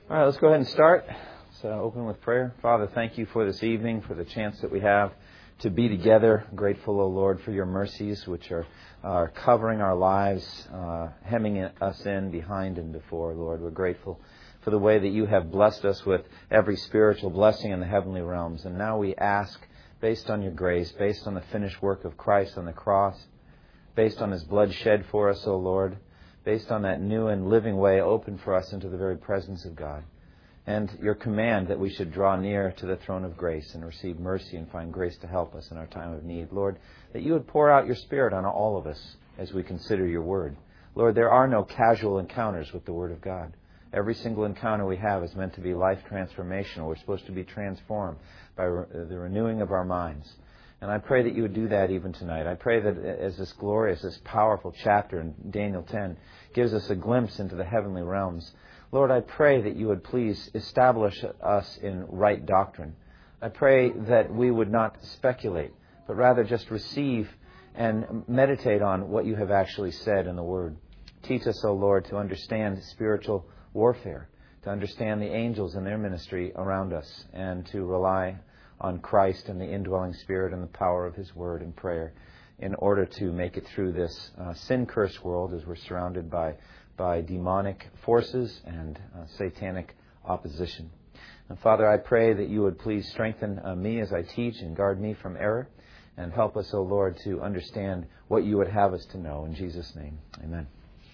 All right, let's go ahead and start. So open with prayer. Father, thank you for this evening, for the chance that we have to be together. Grateful, O Lord, for your mercies, which are covering our lives, hemming us in behind and before, Lord. We're grateful for the way that you have blessed us with every spiritual blessing in the heavenly realms. And now we ask, based on your grace, based on the finished work of Christ on the cross, based on his blood shed for us, O Lord, based on that new and living way open for us into the very presence of God, and your command that we should draw near to the throne of grace and receive mercy and find grace to help us in our time of need. Lord, that you would pour out your Spirit on all of us as we consider your word. Lord, there are no casual encounters with the word of God. Every single encounter we have is meant to be life transformational. We're supposed to be transformed by the renewing of our minds. And I pray that you would do that even tonight. I pray that as this glorious, this powerful chapter in Daniel 10 gives us a glimpse into the heavenly realms, Lord, I pray that you would please establish us in right doctrine. I pray that we would not speculate, but rather just receive and meditate on what you have actually said in the Word. Teach us, O Lord, to understand spiritual warfare, to understand the angels and their ministry around us, and to rely on Christ and the indwelling Spirit and the power of his word and prayer in order to make it through this sin-cursed world as we're surrounded by demonic forces and satanic opposition. And Father, I pray that you would please strengthen me as I teach and guard me from error, and help us, O Lord, to understand what you would have us to know. In Jesus' name, amen.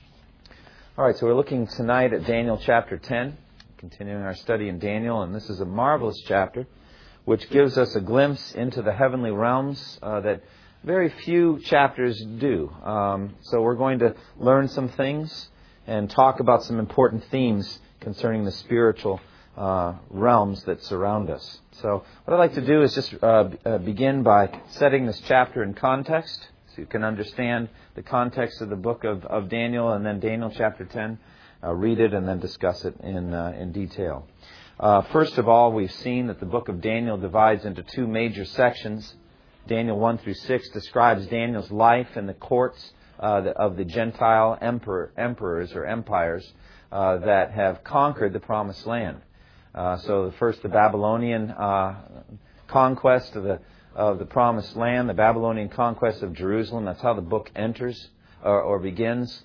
All right, so we're looking tonight at Daniel chapter 10, continuing our study in Daniel, and this is a marvelous chapter which gives us a glimpse into the heavenly realms that very few chapters do. So we're going to learn some things and talk about some important themes concerning the spiritual realms that surround us. So what I'd like to do is just begin by setting this chapter in context, so you can understand the context of the book of Daniel, and then Daniel chapter 10, read it and then discuss it in detail. First of all, we've seen that the book of Daniel divides into two major sections. Daniel 1 through 6 describes Daniel's life in the courts of the Gentile emperors or empires that have conquered the Promised Land. So first, the Babylonian conquest of the Promised Land, the Babylonian conquest of Jerusalem. That's how the book enters or begins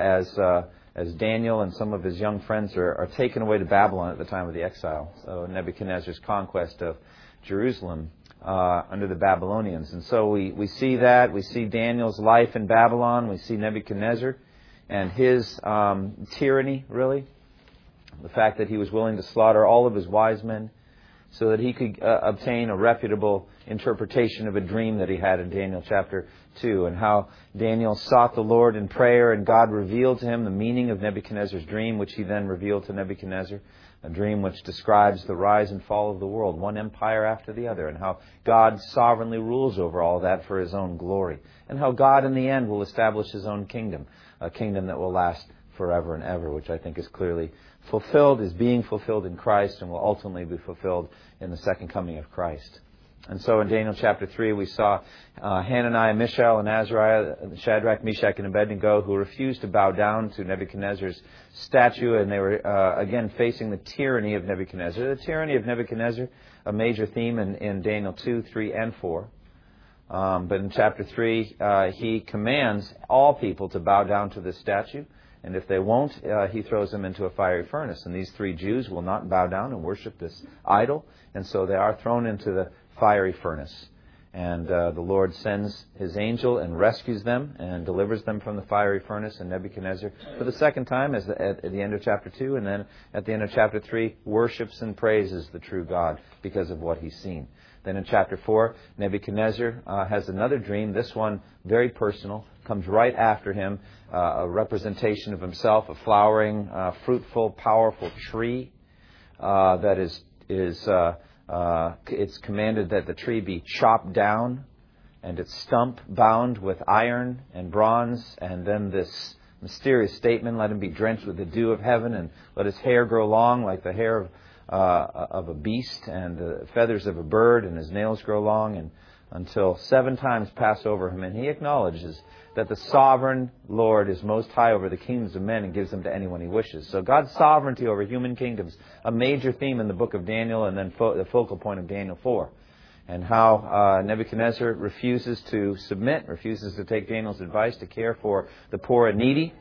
as Daniel and some of his young friends are taken away to Babylon at the time of the exile. So Nebuchadnezzar's conquest of Jerusalem under the Babylonians. And so we see that. We see Daniel's life in Babylon. We see Nebuchadnezzar and his tyranny, really. The fact that he was willing to slaughter all of his wise men so that he could obtain a reputable interpretation of a dream that he had in Daniel chapter 2, and how Daniel sought the Lord in prayer, and God revealed to him the meaning of Nebuchadnezzar's dream, which he then revealed to Nebuchadnezzar, a dream which describes the rise and fall of the world, one empire after the other, and how God sovereignly rules over all that for his own glory, and how God in the end will establish his own kingdom, a kingdom that will last forever and ever, which I think is clearly fulfilled, is being fulfilled in Christ, and will ultimately be fulfilled in the second coming of Christ. And so in Daniel chapter 3, we saw Hananiah, Mishael, and Azariah, Shadrach, Meshach, and Abednego, who refused to bow down to Nebuchadnezzar's statue, and they were again facing the tyranny of Nebuchadnezzar. The tyranny of Nebuchadnezzar, a major theme in Daniel 2, 3, and 4. But in chapter 3, he commands all people to bow down to this statue. And if they won't, he throws them into a fiery furnace. And these three Jews will not bow down and worship this idol. And so they are thrown into the fiery furnace. And the Lord sends his angel and rescues them and delivers them from the fiery furnace. And Nebuchadnezzar, for the second time, at the end of chapter 2, and then at the end of chapter 3, worships and praises the true God because of what he's seen. Then in chapter 4, Nebuchadnezzar has another dream, this one very personal, comes right after him, a representation of himself, a flowering, fruitful, powerful tree that it's commanded that the tree be chopped down and its stump bound with iron and bronze, and then this mysterious statement, let him be drenched with the dew of heaven, and let his hair grow long like the hair of a beast, and the feathers of a bird, and his nails grow long, and until 7 times pass over him. And he acknowledges that the sovereign Lord is most high over the kingdoms of men and gives them to anyone he wishes. So God's sovereignty over human kingdoms, a major theme in the book of Daniel, and then the focal point of Daniel 4. And how Nebuchadnezzar refuses to submit, refuses to take Daniel's advice to care for the poor and needy.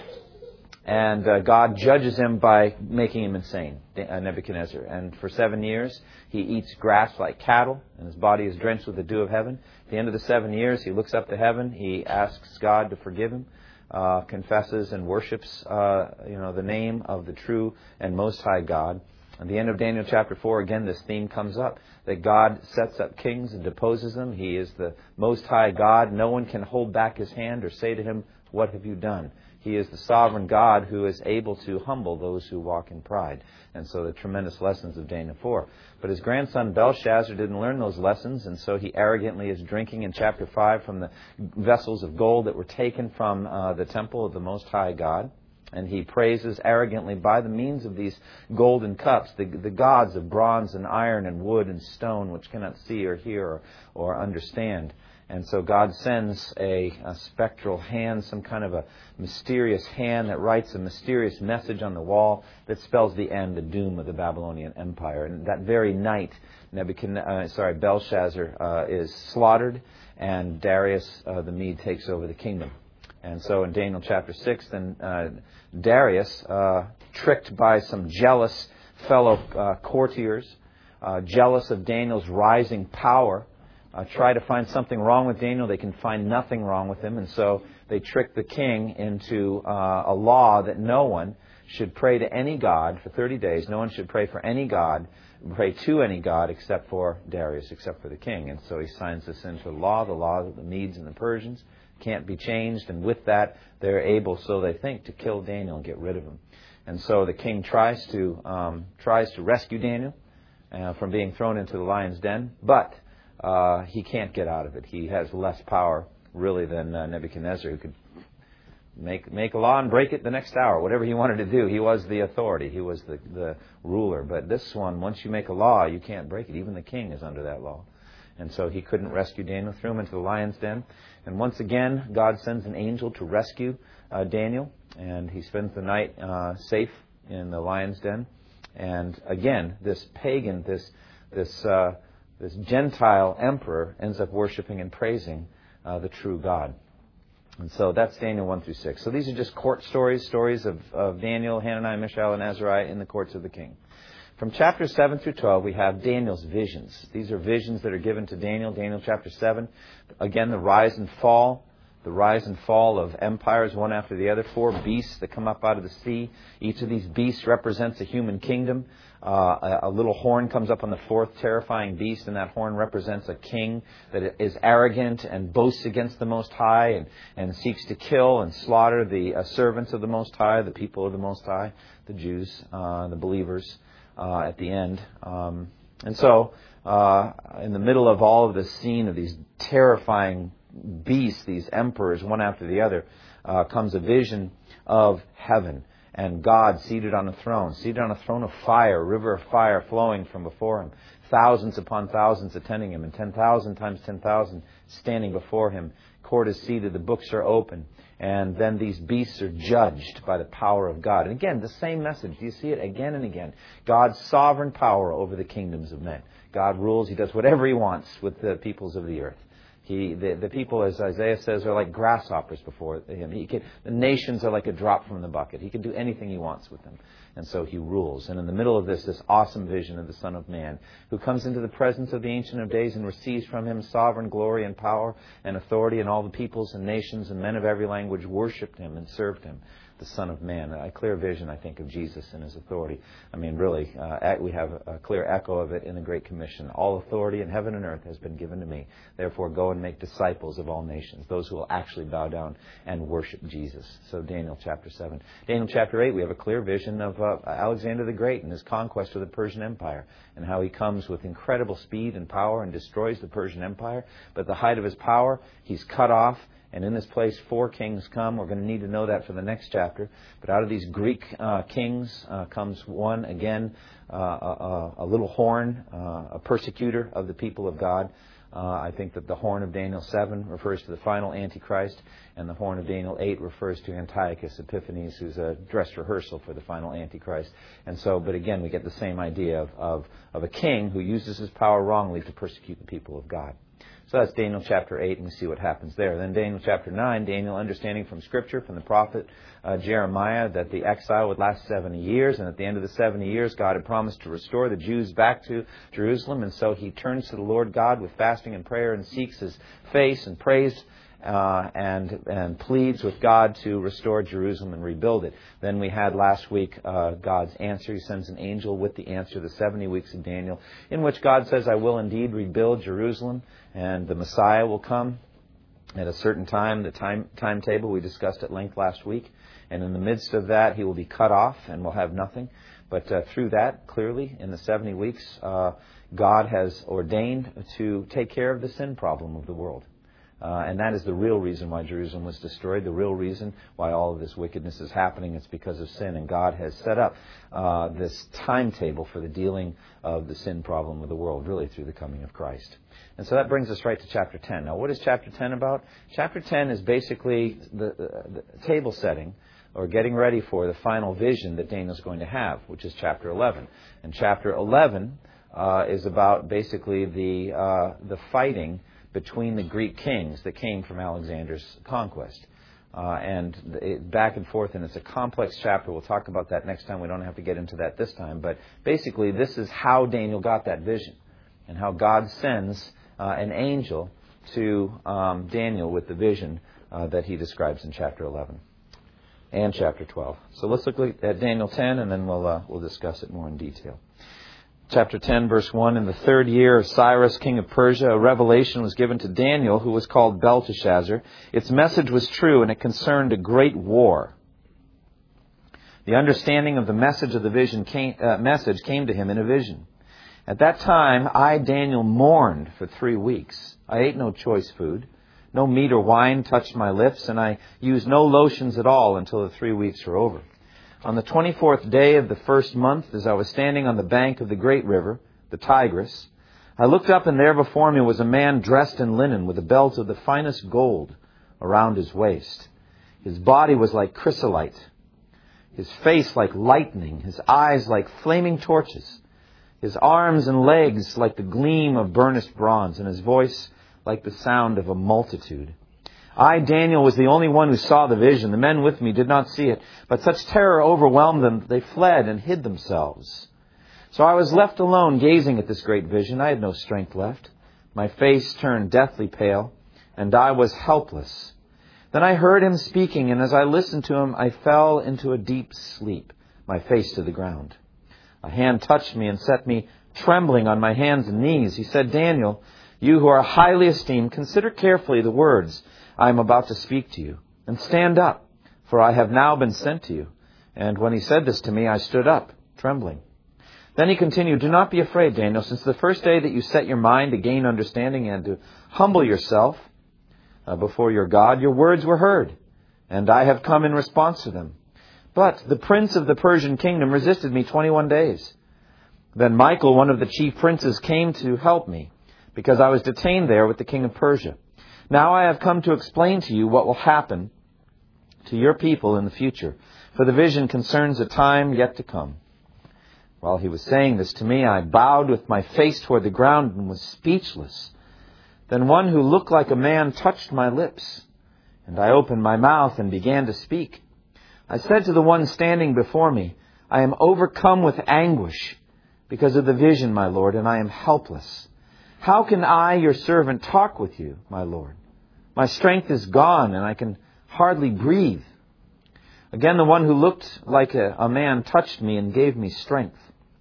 And God judges him by making him insane, Nebuchadnezzar. And for 7 years, he eats grass like cattle, and his body is drenched with the dew of heaven. At the end of the 7 years, he looks up to heaven. He asks God to forgive him, confesses and worships the name of the true and most high God. At the end of Daniel chapter 4, again, this theme comes up, that God sets up kings and deposes them. He is the most high God. No one can hold back his hand or say to him, "What have you done?" He is the sovereign God who is able to humble those who walk in pride. And so the tremendous lessons of Daniel 4. But his grandson Belshazzar didn't learn those lessons, and so he arrogantly is drinking in chapter 5 from the vessels of gold that were taken from the temple of the Most High God. And he praises arrogantly by the means of these golden cups the gods of bronze and iron and wood and stone, which cannot see or hear or understand. And so God sends a spectral hand, some kind of a mysterious hand that writes a mysterious message on the wall that spells the end, the doom of the Babylonian Empire. And that very night, Belshazzar is slaughtered, and Darius the Mede takes over the kingdom. And so in Daniel chapter 6, then Darius, tricked by some jealous fellow courtiers, jealous of Daniel's rising power, try to find something wrong with Daniel. They can find nothing wrong with him. And so they trick the king into a law that no one should pray to any god for 30 days. No one should pray to any god except for Darius, except for the king. And so he signs this into the law of the Medes and the Persians. Can't be changed. And with that, they're able, so they think, to kill Daniel and get rid of him. And so the king tries to rescue Daniel from being thrown into the lion's den, but he can't get out of it. He has less power, really, than Nebuchadnezzar, who could make a law and break it the next hour. Whatever he wanted to do, he was the authority. He was the ruler. But this one, once you make a law, you can't break it. Even the king is under that law. And so he couldn't rescue Daniel, threw him into the lion's den. And once again, God sends an angel to rescue Daniel, and he spends the night safe in the lion's den. And again, this pagan, this Gentile emperor ends up worshiping and praising the true God. And so that's Daniel 1 through 6. So these are just court stories of Daniel, Hananiah, Mishael, and Azariah in the courts of the king. From chapters 7 through 12, we have Daniel's visions. These are visions that are given to Daniel. Daniel chapter 7, again, the rise and fall of empires, one after the other. 4 beasts that come up out of the sea. Each of these beasts represents a human kingdom. A little horn comes up on the 4th terrifying beast, and that horn represents a king that is arrogant and boasts against the Most High and seeks to kill and slaughter the servants of the Most High, the people of the Most High, the Jews, the believers at the end. And so, in the middle of all of this scene of these terrifying beasts, these emperors, one after the other, comes a vision of heaven. And God seated on a throne of fire, a river of fire flowing from before him. Thousands upon thousands attending him, and 10,000 times 10,000 standing before him. Court is seated, the books are open. And then these beasts are judged by the power of God. And again, the same message. You see it again and again. God's sovereign power over the kingdoms of men. God rules. He does whatever he wants with the peoples of the earth. The people, as Isaiah says, are like grasshoppers before him. The nations are like a drop from the bucket. He can do anything he wants with them. And so he rules. And in the middle of this awesome vision of the Son of Man, who comes into the presence of the Ancient of Days and receives from him sovereign glory and power and authority, and all the peoples and nations and men of every language worshipped him and served him, the Son of Man. A clear vision, I think, of Jesus and his authority. I mean, really, we have a clear echo of it in the Great Commission. All authority in heaven and earth has been given to me. Therefore, go and make disciples of all nations, those who will actually bow down and worship Jesus. So Daniel chapter 7. Daniel chapter 8, we have a clear vision of Alexander the Great and his conquest of the Persian Empire, and how he comes with incredible speed and power and destroys the Persian Empire. But at the height of his power, he's cut off. And in this place, 4 kings come. We're going to need to know that for the next chapter. But out of these Greek kings comes one, again, a little horn, a persecutor of the people of God, I think that the horn of Daniel 7 refers to the final Antichrist, and the horn of Daniel 8 refers to Antiochus Epiphanes, who's a dress rehearsal for the final Antichrist. And so, but again, we get the same idea of a king who uses his power wrongly to persecute the people of God. So that's Daniel chapter 8, and we see what happens there. Then Daniel chapter 9, Daniel understanding from Scripture, from the prophet Jeremiah, that the exile would last 70 years, and at the end of the 70 years, God had promised to restore the Jews back to Jerusalem, and so he turns to the Lord God with fasting and prayer and seeks his face and prays and pleads with God to restore Jerusalem and rebuild it. Then we had last week God's answer. He sends an angel with the answer, the 70 weeks of Daniel, in which God says, I will indeed rebuild Jerusalem, and the Messiah will come at a certain time, the timetable we discussed at length last week. And in the midst of that, he will be cut off and will have nothing. But through that, clearly, in the 70 weeks, God has ordained to take care of the sin problem of the world. And that is the real reason why Jerusalem was destroyed, the real reason why all of this wickedness is happening. It's because of sin. And God has set up this timetable for the dealing of the sin problem of the world, really through the coming of Christ. And so that brings us right to chapter 10. Now, what is chapter 10 about? Chapter 10 is basically the table setting, or getting ready for the final vision that Daniel's going to have, which is chapter 11. And chapter 11 is about basically the fighting between the Greek kings that came from Alexander's conquest. Back and forth, and it's a complex chapter. We'll talk about that next time. We don't have to get into that this time. But basically, this is how Daniel got that vision, and how God sends an angel to Daniel with the vision that he describes in chapter 11 and chapter 12. So let's look at Daniel 10, and then we'll discuss it more in detail. Chapter 10, verse 1, in the 3rd year of Cyrus, king of Persia, a revelation was given to Daniel, who was called Belteshazzar. Its message was true, and it concerned a great war. The understanding of the message of the vision came to him in a vision. At that time, I, Daniel, mourned for 3 weeks. I ate no choice food. No meat or wine touched my lips, and I used no lotions at all until the 3 weeks were over. On the 24th day of the 1st month, as I was standing on the bank of the great river, the Tigris, I looked up, and there before me was a man dressed in linen with a belt of the finest gold around his waist. His body was like chrysolite, his face like lightning, his eyes like flaming torches, his arms and legs like the gleam of burnished bronze, and his voice like the sound of a multitude. I, Daniel, was the only one who saw the vision. The men with me did not see it, but such terror overwhelmed them that they fled and hid themselves. So I was left alone gazing at this great vision. I had no strength left. My face turned deathly pale, and I was helpless. Then I heard him speaking, and as I listened to him, I fell into a deep sleep, my face to the ground. A hand touched me and set me trembling on my hands and knees. He said, Daniel, you who are highly esteemed, consider carefully the words I am about to speak to you, and stand up, for I have now been sent to you. And when he said this to me, I stood up, trembling. Then he continued, do not be afraid, Daniel, since the first day that you set your mind to gain understanding and to humble yourself before your God, your words were heard, and I have come in response to them. But the prince of the Persian kingdom resisted me 21 days. Then Michael, one of the chief princes, came to help me, because I was detained there with the king of Persia. Now I have come to explain to you what will happen to your people in the future, for the vision concerns a time yet to come. While he was saying this to me, I bowed with my face toward the ground and was speechless. Then one who looked like a man touched my lips, and I opened my mouth and began to speak. I said to the one standing before me, I am overcome with anguish because of the vision, my Lord, and I am helpless. How can I, your servant, talk with you, my Lord? My strength is gone, and I can hardly breathe. Again, the one who looked like a man touched me and gave me strength.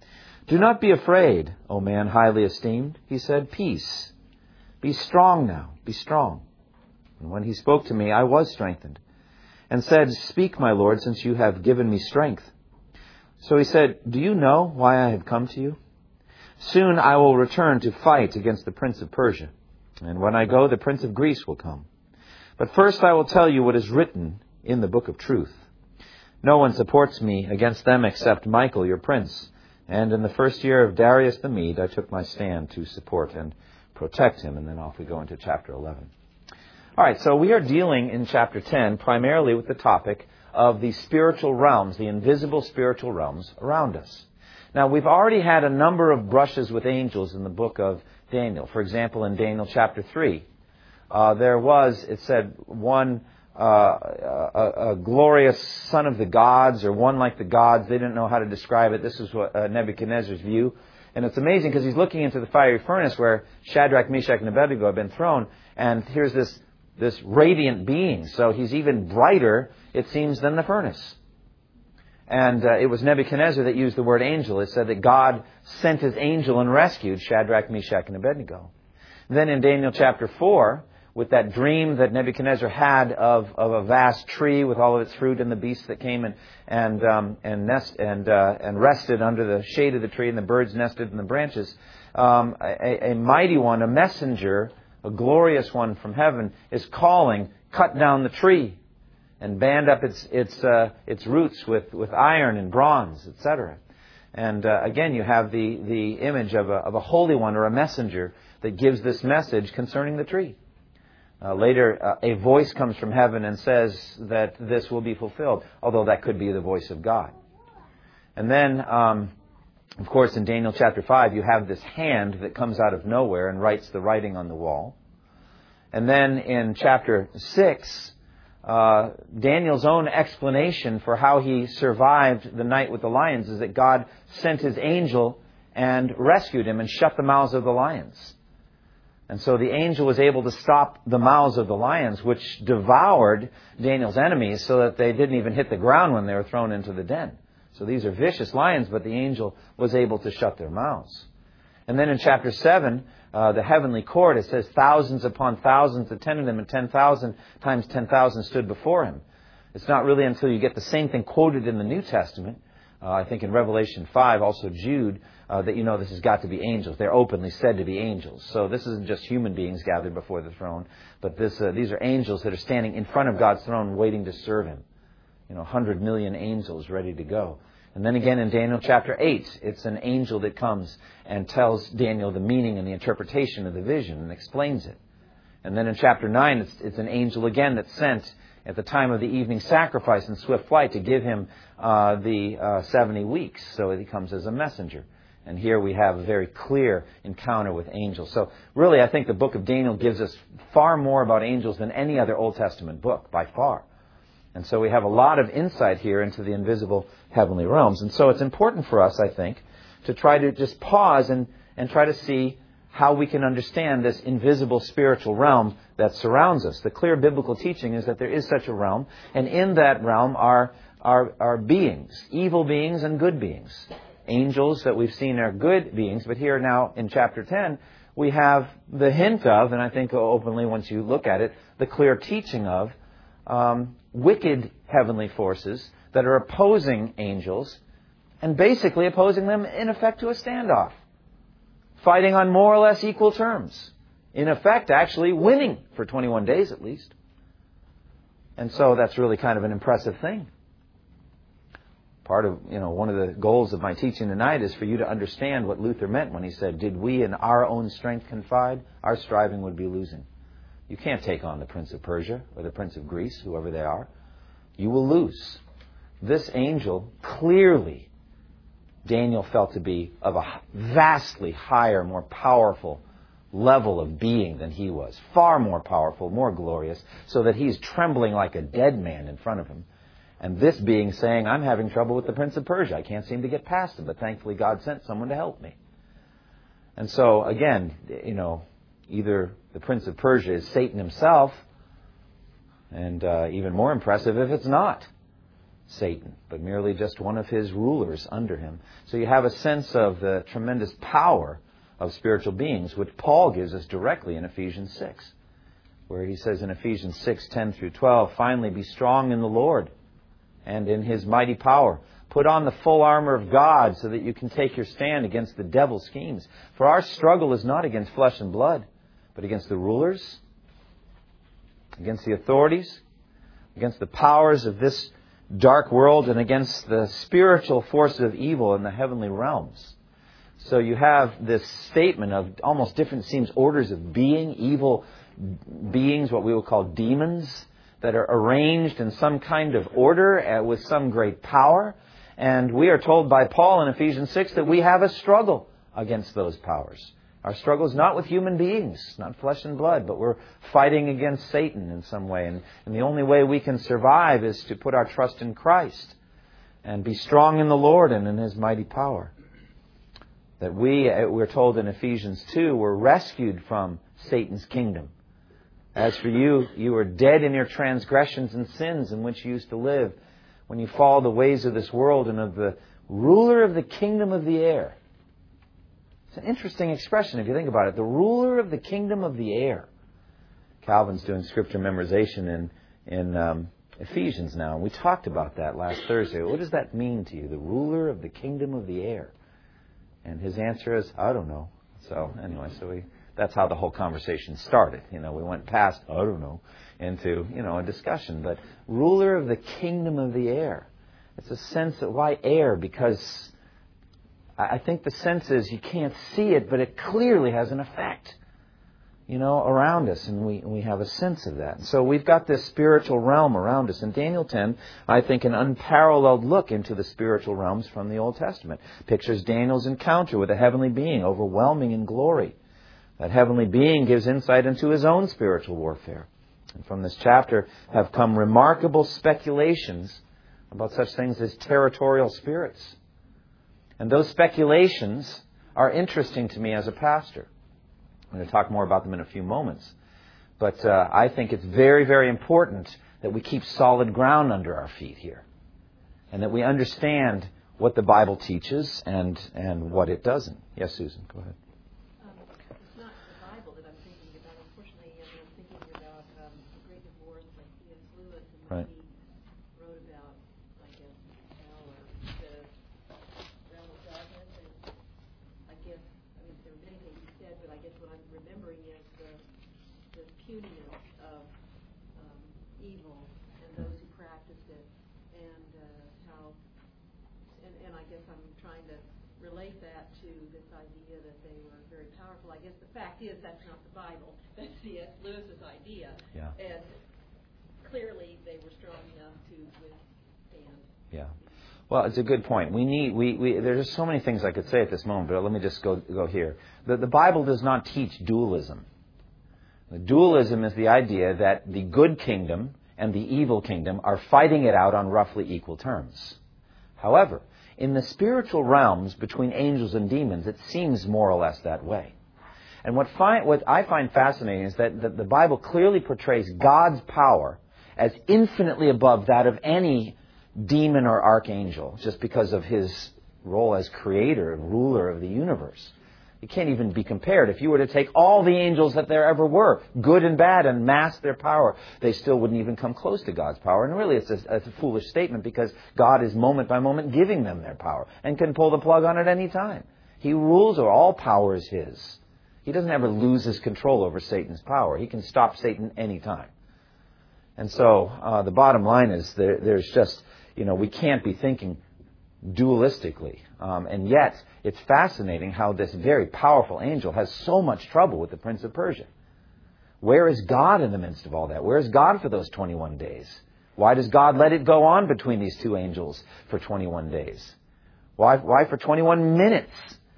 Do not be afraid, O man highly esteemed, he said. Peace. Be strong now. Be strong. And when he spoke to me, I was strengthened, and said, Speak, my Lord, since you have given me strength. So he said, Do you know why I have come to you? Soon I will return to fight against the prince of Persia. And when I go, the prince of Greece will come. But first I will tell you what is written in the book of truth. No one supports me against them except Michael, your prince. And in the 1st year of Darius the Mede, I took my stand to support and protect him. And then off we go into chapter 11. All right, so we are dealing in chapter 10 primarily with the topic of the spiritual realms, the invisible spiritual realms around us. Now, we've already had a number of brushes with angels in the book of Daniel. For example, in Daniel chapter 3, there was, it said, one, a glorious son of the gods, or one like the gods. They didn't know how to describe it. This is what Nebuchadnezzar's view. And it's amazing because he's looking into the fiery furnace where Shadrach, Meshach, and Abednego have been thrown. And here's this radiant being. So he's even brighter, it seems, than the furnace. And it was Nebuchadnezzar that used the word angel. It said that God sent his angel and rescued Shadrach, Meshach, and Abednego. Then in Daniel chapter 4, with that dream that Nebuchadnezzar had of a vast tree with all of its fruit and the beasts that came and rested under the shade of the tree, and the birds nested in the branches, a mighty one, a messenger, a glorious one from heaven, is calling, cut down the tree and band up its roots with iron and bronze, etc. And again, you have the image of a holy one or a messenger that gives this message concerning the tree. Later, a voice comes from heaven and says that this will be fulfilled, although that could be the voice of God. And then, of course, in Daniel chapter 5, you have this hand that comes out of nowhere and writes the writing on the wall. And then in chapter 6, Daniel's own explanation for how he survived the night with the lions is that God sent his angel and rescued him and shut the mouths of the lions. And so the angel was able to stop the mouths of the lions, which devoured Daniel's enemies so that they didn't even hit the ground when they were thrown into the den. So these are vicious lions, but the angel was able to shut their mouths. And then in chapter 7, the heavenly court, it says thousands upon thousands attended him, and 10,000 times 10,000 stood before him. It's not really until you get the same thing quoted in the New Testament, I think in Revelation 5, also Jude, that you know this has got to be angels. They're openly said to be angels. So this isn't just human beings gathered before the throne, but these are angels that are standing in front of God's throne waiting to serve him. 100 million angels ready to go. And then again in Daniel chapter 8, it's an angel that comes and tells Daniel the meaning and the interpretation of the vision and explains it. And then in chapter 9, it's an angel again that's sent at the time of the evening sacrifice in swift flight to give him the 70 weeks. So he comes as a messenger. And here we have a very clear encounter with angels. So really, I think the book of Daniel gives us far more about angels than any other Old Testament book, by far. And so we have a lot of insight here into the invisible heavenly realms. And so it's important for us, I think, to try to just pause and try to see how we can understand this invisible spiritual realm that surrounds us. The clear biblical teaching is that there is such a realm, and in that realm are beings, evil beings and good beings. Angels that we've seen are good beings, but here now in chapter 10, we have the hint of, and I think openly once you look at it, the clear teaching of wicked heavenly forces that are opposing angels and basically opposing them in effect to a standoff. Fighting on more or less equal terms. In effect, actually winning for 21 days at least. And so that's really kind of an impressive thing. Part of, one of the goals of my teaching tonight is for you to understand what Luther meant when he said, did we in our own strength confide, our striving would be losing. You can't take on the Prince of Persia or the Prince of Greece, whoever they are. You will lose. This angel clearly Daniel felt to be of a vastly higher, more powerful level of being than he was. Far more powerful, more glorious, so that he's trembling like a dead man in front of him. And this being saying, I'm having trouble with the Prince of Persia. I can't seem to get past him, but thankfully God sent someone to help me. And so, again, either the Prince of Persia is Satan himself, and even more impressive if it's not Satan, but merely just one of his rulers under him. So you have a sense of the tremendous power of spiritual beings, which Paul gives us directly in Ephesians 6, where he says in Ephesians 6:10 through 12, finally be strong in the Lord and in his mighty power. Put on the full armor of God so that you can take your stand against the devil's schemes. For our struggle is not against flesh and blood, but against the rulers, against the authorities, against the powers of this dark world, and against the spiritual forces of evil in the heavenly realms. So you have this statement of almost different, seems, orders of being, evil beings, what we would call demons, that are arranged in some kind of order with some great power. And we are told by Paul in Ephesians 6 that we have a struggle against those powers. Our struggle is not with human beings, not flesh and blood, but we're fighting against Satan in some way. And the only way we can survive is to put our trust in Christ and be strong in the Lord and in His mighty power. That we're told in Ephesians 2, we're rescued from Satan's kingdom. As for you, you were dead in your transgressions and sins in which you used to live, when you follow the ways of this world and of the ruler of the kingdom of the air. It's an interesting expression if you think about it. The ruler of the kingdom of the air. Calvin's doing scripture memorization in Ephesians now, and we talked about that last Thursday. What does that mean to you, the ruler of the kingdom of the air? And his answer is, I don't know. So anyway, that's how the whole conversation started. We went past, I don't know, into, a discussion. But ruler of the kingdom of the air. It's a sense of, why air? Because I think the sense is you can't see it, but it clearly has an effect, around us. And we have a sense of that. So we've got this spiritual realm around us. In Daniel 10, I think an unparalleled look into the spiritual realms from the Old Testament. Pictures Daniel's encounter with a heavenly being, overwhelming in glory. That heavenly being gives insight into his own spiritual warfare. And from this chapter have come remarkable speculations about such things as territorial spirits. And those speculations are interesting to me as a pastor. I'm going to talk more about them in a few moments. But I think it's very, very important that we keep solid ground under our feet here. And that we understand what the Bible teaches and what it doesn't. Yes, Susan, go ahead. It's not the Bible that I'm thinking about. Unfortunately, I'm thinking about The Great Divorce by C.S. Lewis. And right. He wrote about, I guess, hell or the realm of darkness. And I guess, there were many things he said, but I guess what I'm remembering is the puniness of evil and those who practice it, and how, and I guess I'm trying to relate that to this idea that they were very powerful. I guess the fact is that's not the Bible. That's C.S. Lewis's idea. Yeah. And clearly they were strong enough to withstand. Yeah. Well, it's a good point. There's just so many things I could say at this moment, but let me just go here. The Bible does not teach dualism. The dualism is the idea that the good kingdom and the evil kingdom are fighting it out on roughly equal terms. However, in the spiritual realms between angels and demons, it seems more or less that way. And what I find fascinating is that the Bible clearly portrays God's power as infinitely above that of any demon or archangel, just because of his role as creator and ruler of the universe. It can't even be compared. If you were to take all the angels that there ever were, good and bad, and mass their power, they still wouldn't even come close to God's power. And really, it's a foolish statement, because God is moment by moment giving them their power and can pull the plug on it any time. He rules, or all power is His. He doesn't ever lose His control over Satan's power. He can stop Satan any time. And so the bottom line is there's just, we can't be thinking dualistically. And yet, it's fascinating how this very powerful angel has so much trouble with the Prince of Persia. Where is God in the midst of all that? Where is God for those 21 days? Why does God let it go on between these two angels for 21 days? Why for 21 minutes?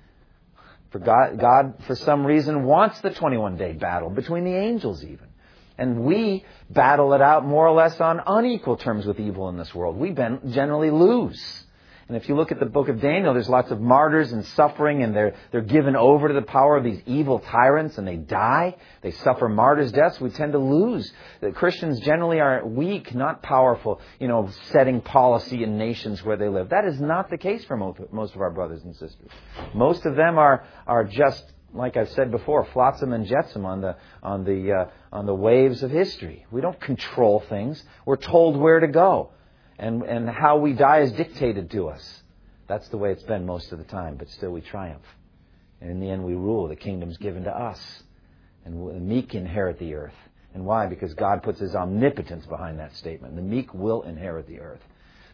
For God, for some reason, wants the 21-day battle between the angels even. And we battle it out more or less on unequal terms with evil in this world. We generally lose. And if you look at the book of Daniel, there's lots of martyrs and suffering, and they're given over to the power of these evil tyrants, and they die. They suffer martyrs' deaths. We tend to lose. The Christians generally are weak, not powerful, setting policy in nations where they live. That is not the case for most of our brothers and sisters. Most of them are just, like I've said before, flotsam and jetsam on the waves of history. We don't control things. We're told where to go. And how we die is dictated to us. That's the way it's been most of the time, but still we triumph. And in the end we rule. The kingdom's given to us. And the meek inherit the earth. And why? Because God puts His omnipotence behind that statement. The meek will inherit the earth.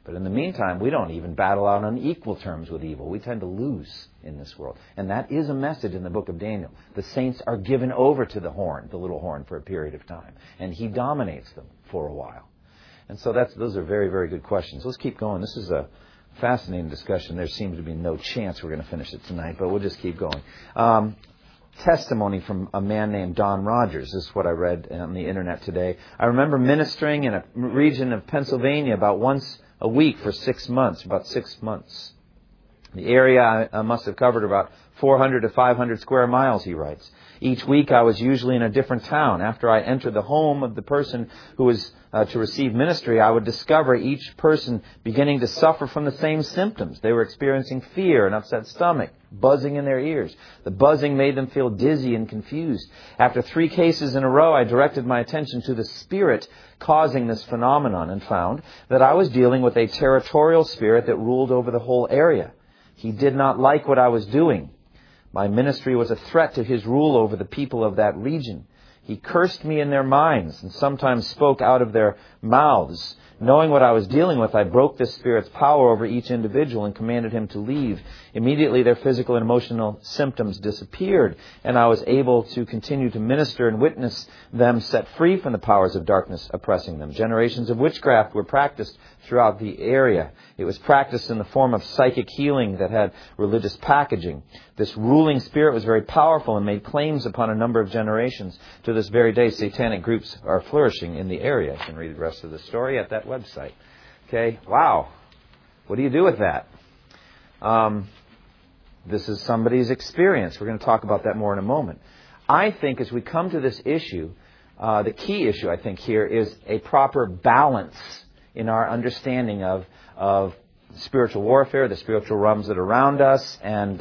But in the meantime, we don't even battle out on equal terms with evil. We tend to lose in this world. And that is a message in the book of Daniel. The saints are given over to the horn, the little horn, for a period of time. And he dominates them for a while. And so those are very, very good questions. Let's keep going. This is a fascinating discussion. There seems to be no chance we're going to finish it tonight, but we'll just keep going. Testimony from a man named Don Rogers. This is what I read on the internet today. I remember ministering in a region of Pennsylvania about once a week for 6 months, about 6 months. The area I must have covered about 400 to 500 square miles, he writes. Each week I was usually in a different town. After I entered the home of the person who was to receive ministry, I would discover each person beginning to suffer from the same symptoms. They were experiencing fear, an upset stomach, buzzing in their ears. The buzzing made them feel dizzy and confused. After 3 cases in a row, I directed my attention to the spirit causing this phenomenon and found that I was dealing with a territorial spirit that ruled over the whole area. He did not like what I was doing. My ministry was a threat to his rule over the people of that region. He cursed me in their minds and sometimes spoke out of their mouths. Knowing what I was dealing with, I broke this spirit's power over each individual and commanded him to leave. Immediately, their physical and emotional symptoms disappeared, and I was able to continue to minister and witness them set free from the powers of darkness oppressing them. Generations of witchcraft were practiced throughout the area. It was practiced in the form of psychic healing that had religious packaging. This ruling spirit was very powerful and made claims upon a number of generations. To this very day, satanic groups are flourishing in the area. You can read the rest of the story at that website. Okay, wow. What do you do with that? This is somebody's experience. We're going to talk about that more in a moment. I think as we come to this issue, the key issue, I think, here is a proper balance in our understanding of spiritual warfare, the spiritual realms that are around us, and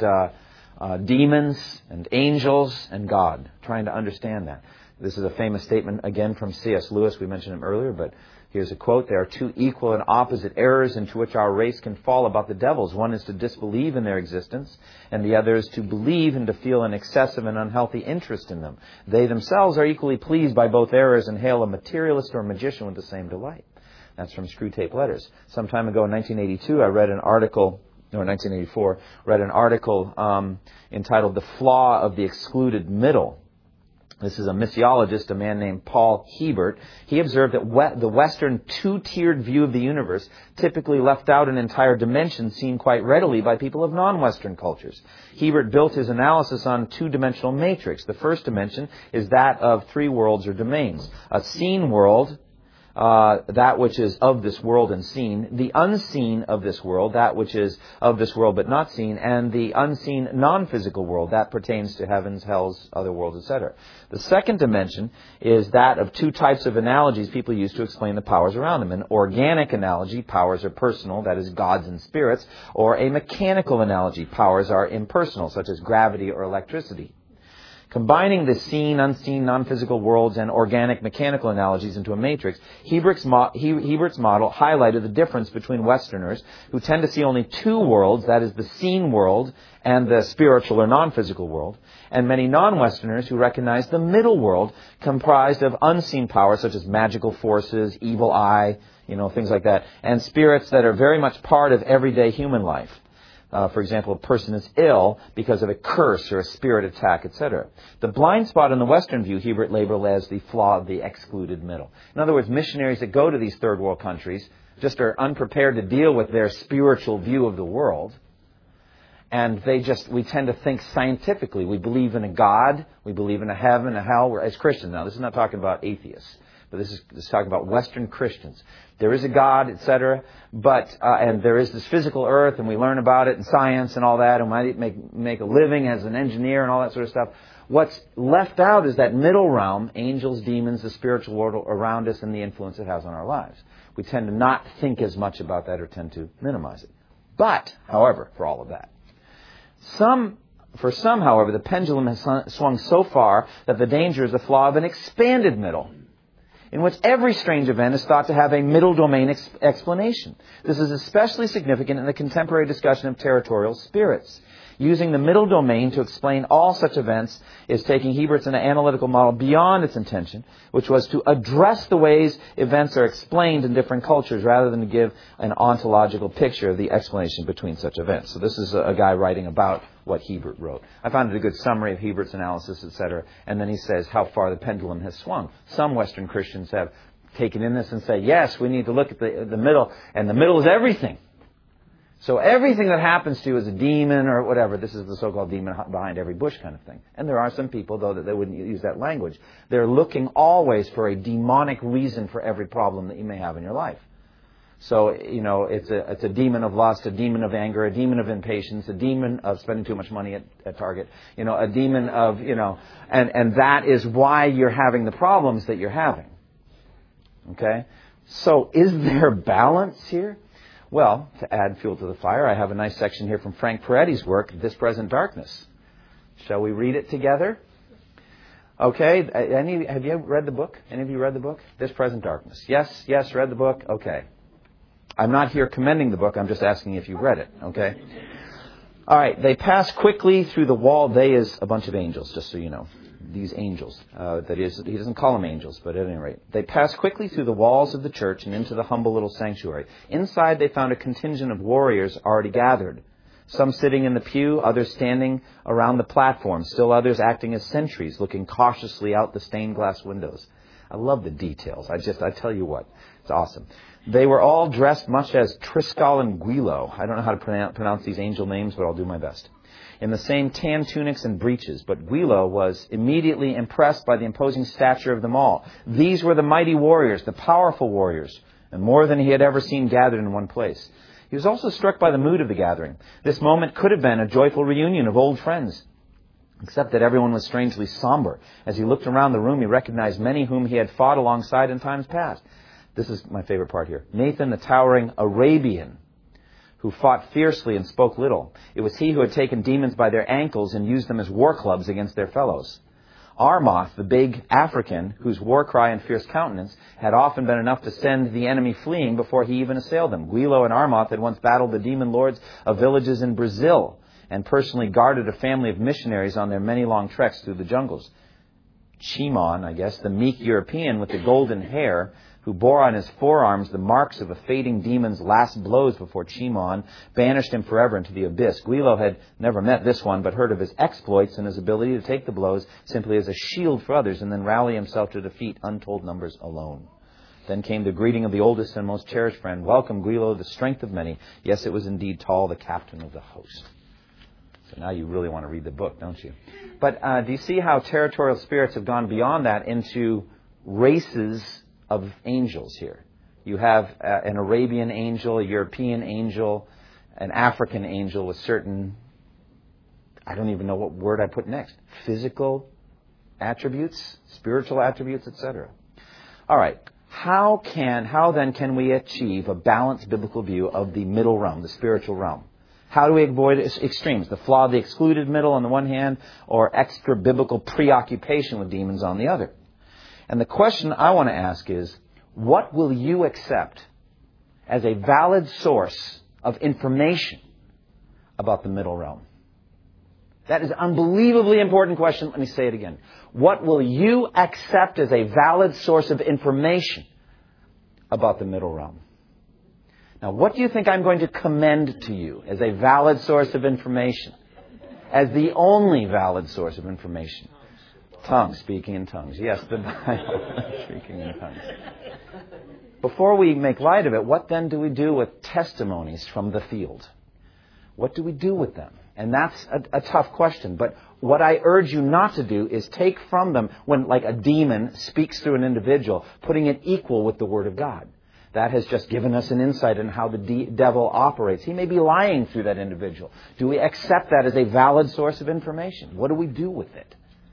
demons and angels and God, trying to understand that. This is a famous statement, again, from C.S. Lewis. We mentioned him earlier, but here's a quote. There are 2 equal and opposite errors into which our race can fall about the devils. One is to disbelieve in their existence, and the other is to believe and to feel an excessive and unhealthy interest in them. They themselves are equally pleased by both errors and hail a materialist or a magician with the same delight. That's from Screwtape Letters. Some time ago in 1982, I read an article, or 1984, read an article entitled The Flaw of the Excluded Middle. This is a missiologist, a man named Paul Hebert. He observed that the Western 2-tiered view of the universe typically left out an entire dimension seen quite readily by people of non-Western cultures. Hebert built his analysis on a 2-dimensional matrix. The first dimension is that of 3 worlds or domains. A seen world, that which is of this world and seen, the unseen of this world, that which is of this world but not seen, and the unseen non-physical world, that pertains to heavens, hells, other worlds, etc. The second dimension is that of 2 types of analogies people use to explain the powers around them. An organic analogy, powers are personal, that is gods and spirits, or a mechanical analogy, powers are impersonal, such as gravity or electricity. Combining the seen, unseen, non-physical worlds and organic, mechanical analogies into a matrix, Hebert's model highlighted the difference between Westerners who tend to see only 2 worlds, that is the seen world and the spiritual or non-physical world, and many non-Westerners who recognize the middle world comprised of unseen powers such as magical forces, evil eye, things like that, and spirits that are very much part of everyday human life. For example, a person is ill because of a curse or a spirit attack, etc. The blind spot in the Western view, Hebert labeled as the flaw of the excluded middle. In other words, missionaries that go to these third world countries just are unprepared to deal with their spiritual view of the world. And we tend to think scientifically. We believe in a God, we believe in a heaven, a hell, as Christians. Now, this is not talking about atheists, but this is talking about Western Christians. There is a God, etc., and there is this physical earth, and we learn about it in science and all that, and we might make a living as an engineer and all that sort of stuff. What's left out is that middle realm, angels, demons, the spiritual world around us, and the influence it has on our lives. We tend to not think as much about that or tend to minimize it. But, however, for all of that, for some, however, the pendulum has swung so far that the danger is the flaw of an expanded middle, in which every strange event is thought to have a middle domain explanation. This is especially significant in the contemporary discussion of territorial spirits. Using the middle domain to explain all such events is taking Hebert's analytical model beyond its intention, which was to address the ways events are explained in different cultures rather than to give an ontological picture of the explanation between such events. So this is a guy writing about what Hebert wrote. I found it a good summary of Hebert's analysis, etc. And then he says how far the pendulum has swung. Some Western Christians have taken in this and say, yes, we need to look at the middle, and the middle is everything. So everything that happens to you is a demon or whatever. This is the so-called demon behind every bush kind of thing. And there are some people, though, that they wouldn't use that language. They're looking always for a demonic reason for every problem that you may have in your life. So, it's a demon of lust, a demon of anger, a demon of impatience, a demon of spending too much money at Target, a demon of, and that is why you're having the problems that you're having. Okay? So is there balance here? Well, to add fuel to the fire, I have a nice section here from Frank Peretti's work, This Present Darkness. Shall we read it together? Okay. Have you read the book? Any of you read the book? This Present Darkness. Yes, read the book? Okay. I'm not here commending the book. I'm just asking if you read it. Okay? All right. They pass quickly through the wall. They is a bunch of angels, just so you know. These angels. That is, he doesn't call them angels, but at any rate. They passed quickly through the walls of the church and into the humble little sanctuary. Inside they found a contingent of warriors already gathered. Some sitting in the pew, others standing around the platform, still others acting as sentries, looking cautiously out the stained glass windows. I love the details. I tell you what, it's awesome. They were all dressed much as Triscal and Guilo. I don't know how to pronounce these angel names, but I'll do my best. In the same tan tunics and breeches, but Guilo was immediately impressed by the imposing stature of them all. These were the mighty warriors, the powerful warriors, and more than he had ever seen gathered in one place. He was also struck by the mood of the gathering. This moment could have been a joyful reunion of old friends, except that everyone was strangely somber. As he looked around the room, he recognized many whom he had fought alongside in times past. This is my favorite part here. Nathan, the towering Arabian, who fought fiercely and spoke little. It was he who had taken demons by their ankles and used them as war clubs against their fellows. Armoth, the big African, whose war cry and fierce countenance had often been enough to send the enemy fleeing before he even assailed them. Guilo and Armoth had once battled the demon lords of villages in Brazil and personally guarded a family of missionaries on their many long treks through the jungles. Chimon, the meek European with the golden hair, who bore on his forearms the marks of a fading demon's last blows before Chimon banished him forever into the abyss. Guilo had never met this one, but heard of his exploits and his ability to take the blows simply as a shield for others and then rally himself to defeat untold numbers alone. Then came the greeting of the oldest and most cherished friend. Welcome, Guilo, the strength of many. Yes, it was indeed Tall, the captain of the host. So now you really want to read the book, don't you? But do you see how territorial spirits have gone beyond that into races of angels here? You have an Arabian angel, a European angel, an African angel with certain, I don't even know what word I put next, physical attributes, spiritual attributes, etc. All right. How then can we achieve a balanced biblical view of the middle realm, the spiritual realm? How do we avoid extremes? The flawed, the excluded middle on the one hand, or extra biblical preoccupation with demons on the other? And the question I want to ask is, what will you accept as a valid source of information about the middle realm? That is an unbelievably important question. Let me say it again. What will you accept as a valid source of information about the middle realm? Now, what do you think I'm going to commend to you as a valid source of information? As the only valid source of information? Tongues, speaking in tongues. Yes, the Bible, speaking in tongues. Before we make light of it, what then do we do with testimonies from the field? What do we do with them? And that's a tough question. But what I urge you not to do is take from them, when like a demon speaks through an individual, putting it equal with the Word of God. That has just given us an insight in how the devil operates. He may be lying through that individual. Do we accept that as a valid source of information? What do we do with it?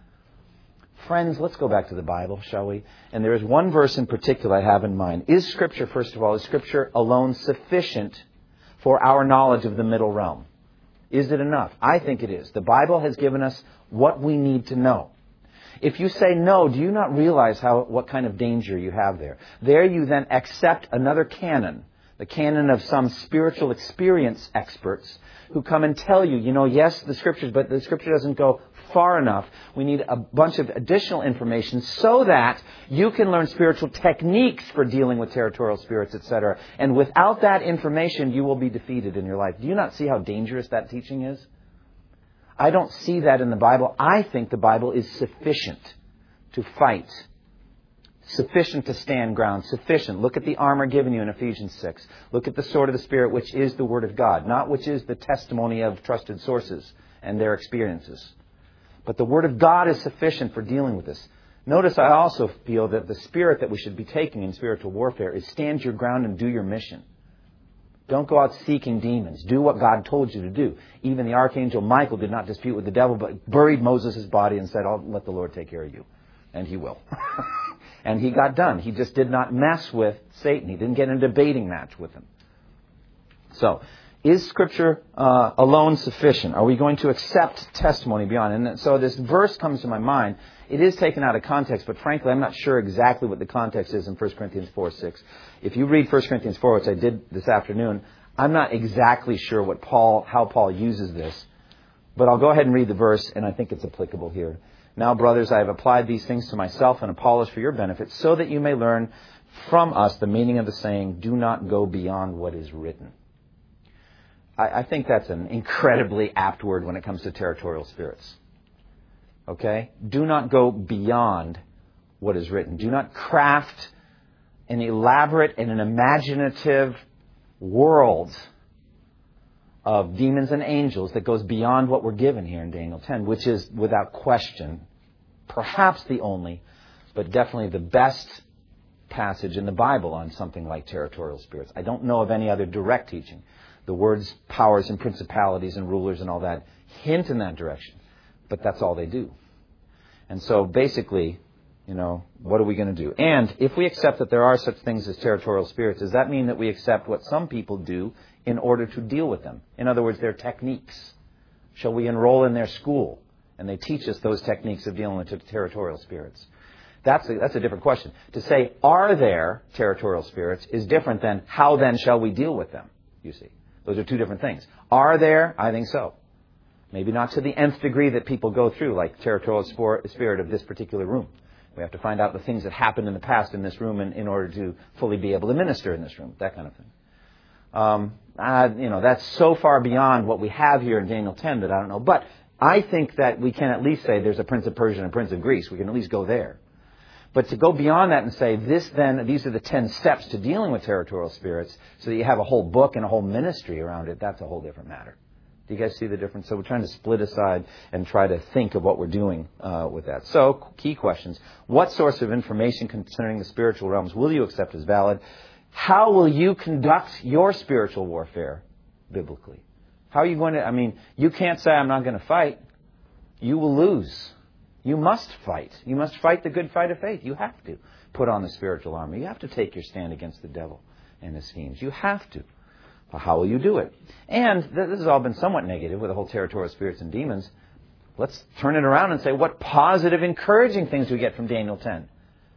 Friends, let's go back to the Bible, shall we? And there is one verse in particular I have in mind. Is Scripture, first of all, is Scripture alone sufficient for our knowledge of the middle realm? Is it enough? I think it is. The Bible has given us what we need to know. If you say no, do you not realize what kind of danger you have there? There you then accept another canon the canon of some spiritual experience experts who come and tell you, yes, the Scriptures, but the Scripture doesn't go far enough. We need a bunch of additional information so that you can learn spiritual techniques for dealing with territorial spirits, etc. And without that information, you will be defeated in your life. Do you not see how dangerous that teaching is? I don't see that in the Bible. I think the Bible is sufficient to fight, sufficient to stand ground, sufficient. Look at the armor given you in Ephesians 6. Look at the sword of the Spirit, which is the Word of God, not which is the testimony of trusted sources and their experiences. But the Word of God is sufficient for dealing with this. Notice I also feel that the spirit that we should be taking in spiritual warfare is stand your ground and do your mission. Don't go out seeking demons. Do what God told you to do. Even the archangel Michael did not dispute with the devil, but buried Moses' body and said, I'll let the Lord take care of you. And he will. And he got done. He just did not mess with Satan. He didn't get in a debating match with him. So, is Scripture alone sufficient? Are we going to accept testimony beyond? And so this verse comes to my mind. It is taken out of context, but frankly, I'm not sure exactly what the context is in 1 Corinthians 4:6. If you read 1 Corinthians 4, which I did this afternoon, I'm not exactly sure how Paul uses this. But I'll go ahead and read the verse, and I think it's applicable here. Now, brothers, I have applied these things to myself and Apollos for your benefit, so that you may learn from us the meaning of the saying, do not go beyond what is written. I think that's an incredibly apt word when it comes to territorial spirits. Okay? Do not go beyond what is written. Do not craft an elaborate and an imaginative world of demons and angels that goes beyond what we're given here in Daniel 10, which is, without question, perhaps the only, but definitely the best passage in the Bible on something like territorial spirits. I don't know of any other direct teaching. The words powers and principalities and rulers and all that hint in that direction, but that's all they do. And so basically, what are we going to do? And if we accept that there are such things as territorial spirits, does that mean that we accept what some people do in order to deal with them? In other words, their techniques. Shall we enroll in their school and they teach us those techniques of dealing with territorial spirits? That's a different question. To say, are there territorial spirits is different than how then shall we deal with them, you see. Those are two different things. Are there? I think so. Maybe not to the nth degree that people go through, like territorial spirit of this particular room. We have to find out the things that happened in the past in this room in order to fully be able to minister in this room, that kind of thing. That's so far beyond what we have here in Daniel 10 that I don't know. But I think that we can at least say there's a prince of Persia and a prince of Greece. We can at least go there. But to go beyond that and say, these are the 10 steps to dealing with territorial spirits, so that you have a whole book and a whole ministry around it, that's a whole different matter. Do you guys see the difference? So we're trying to split aside and try to think of what we're doing with that. So, key questions. What source of information concerning the spiritual realms will you accept as valid? How will you conduct your spiritual warfare biblically? How are you going to, you can't say, I'm not going to fight. You will lose. You must fight. You must fight the good fight of faith. You have to put on the spiritual armor. You have to take your stand against the devil and his schemes. You have to. Well, how will you do it? And this has all been somewhat negative with the whole territorial spirits and demons. Let's turn it around and say, what positive, encouraging things do we get from Daniel 10?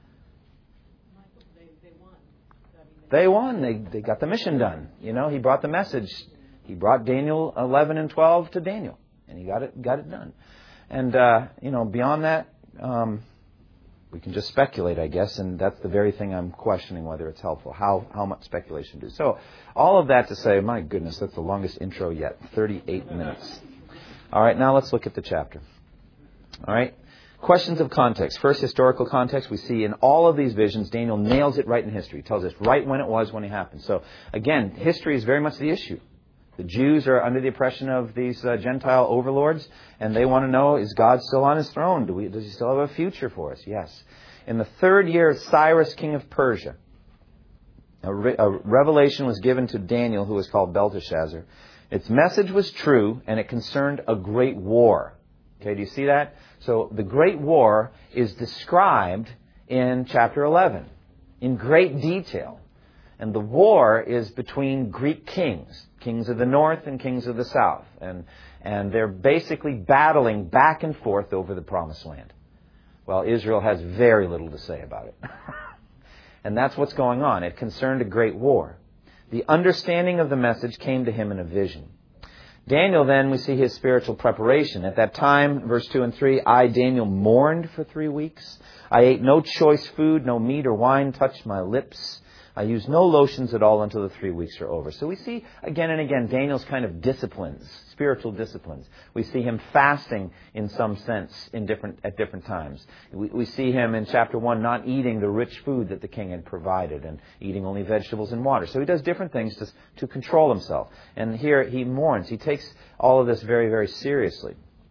They won. They got the mission done. He brought the message. He brought Daniel 11 and 12 to Daniel, and he got it done. And, beyond that, we can just speculate, I guess, and that's the very thing I'm questioning whether it's helpful. How much speculation do? So, all of that to say, my goodness, that's the longest intro yet, 38 minutes. All right, now let's look at the chapter. All right, questions of context. First, historical context. We see in all of these visions, Daniel nails it right in history. He tells us right when it was, when it happened. So, again, history is very much the issue. The Jews are under the oppression of these Gentile overlords, and they want to know, is God still on his throne? Does he still have a future for us? Yes. In the 3rd year of Cyrus, king of Persia, a revelation was given to Daniel, who was called Belteshazzar. Its message was true, and it concerned a great war. Okay, do you see that? So the great war is described in chapter 11 in great detail. And the war is between Greek kings of the north and kings of the south. And they're basically battling back and forth over the promised land. Well, Israel has very little to say about it. And that's what's going on. It concerned a great war. The understanding of the message came to him in a vision. Daniel, then, we see his spiritual preparation. At that time, verse 2 and 3, I, Daniel, mourned for 3 weeks. I ate no choice food, no meat or wine touched my lips. I used no lotions at all until the 3 weeks are over. So we see again and again Daniel's kind of disciplines, spiritual disciplines. We see him fasting in some sense at different times. We see him in chapter 1 not eating the rich food that the king had provided and eating only vegetables and water. So he does different things to control himself. And here he mourns. He takes all of this very, very seriously.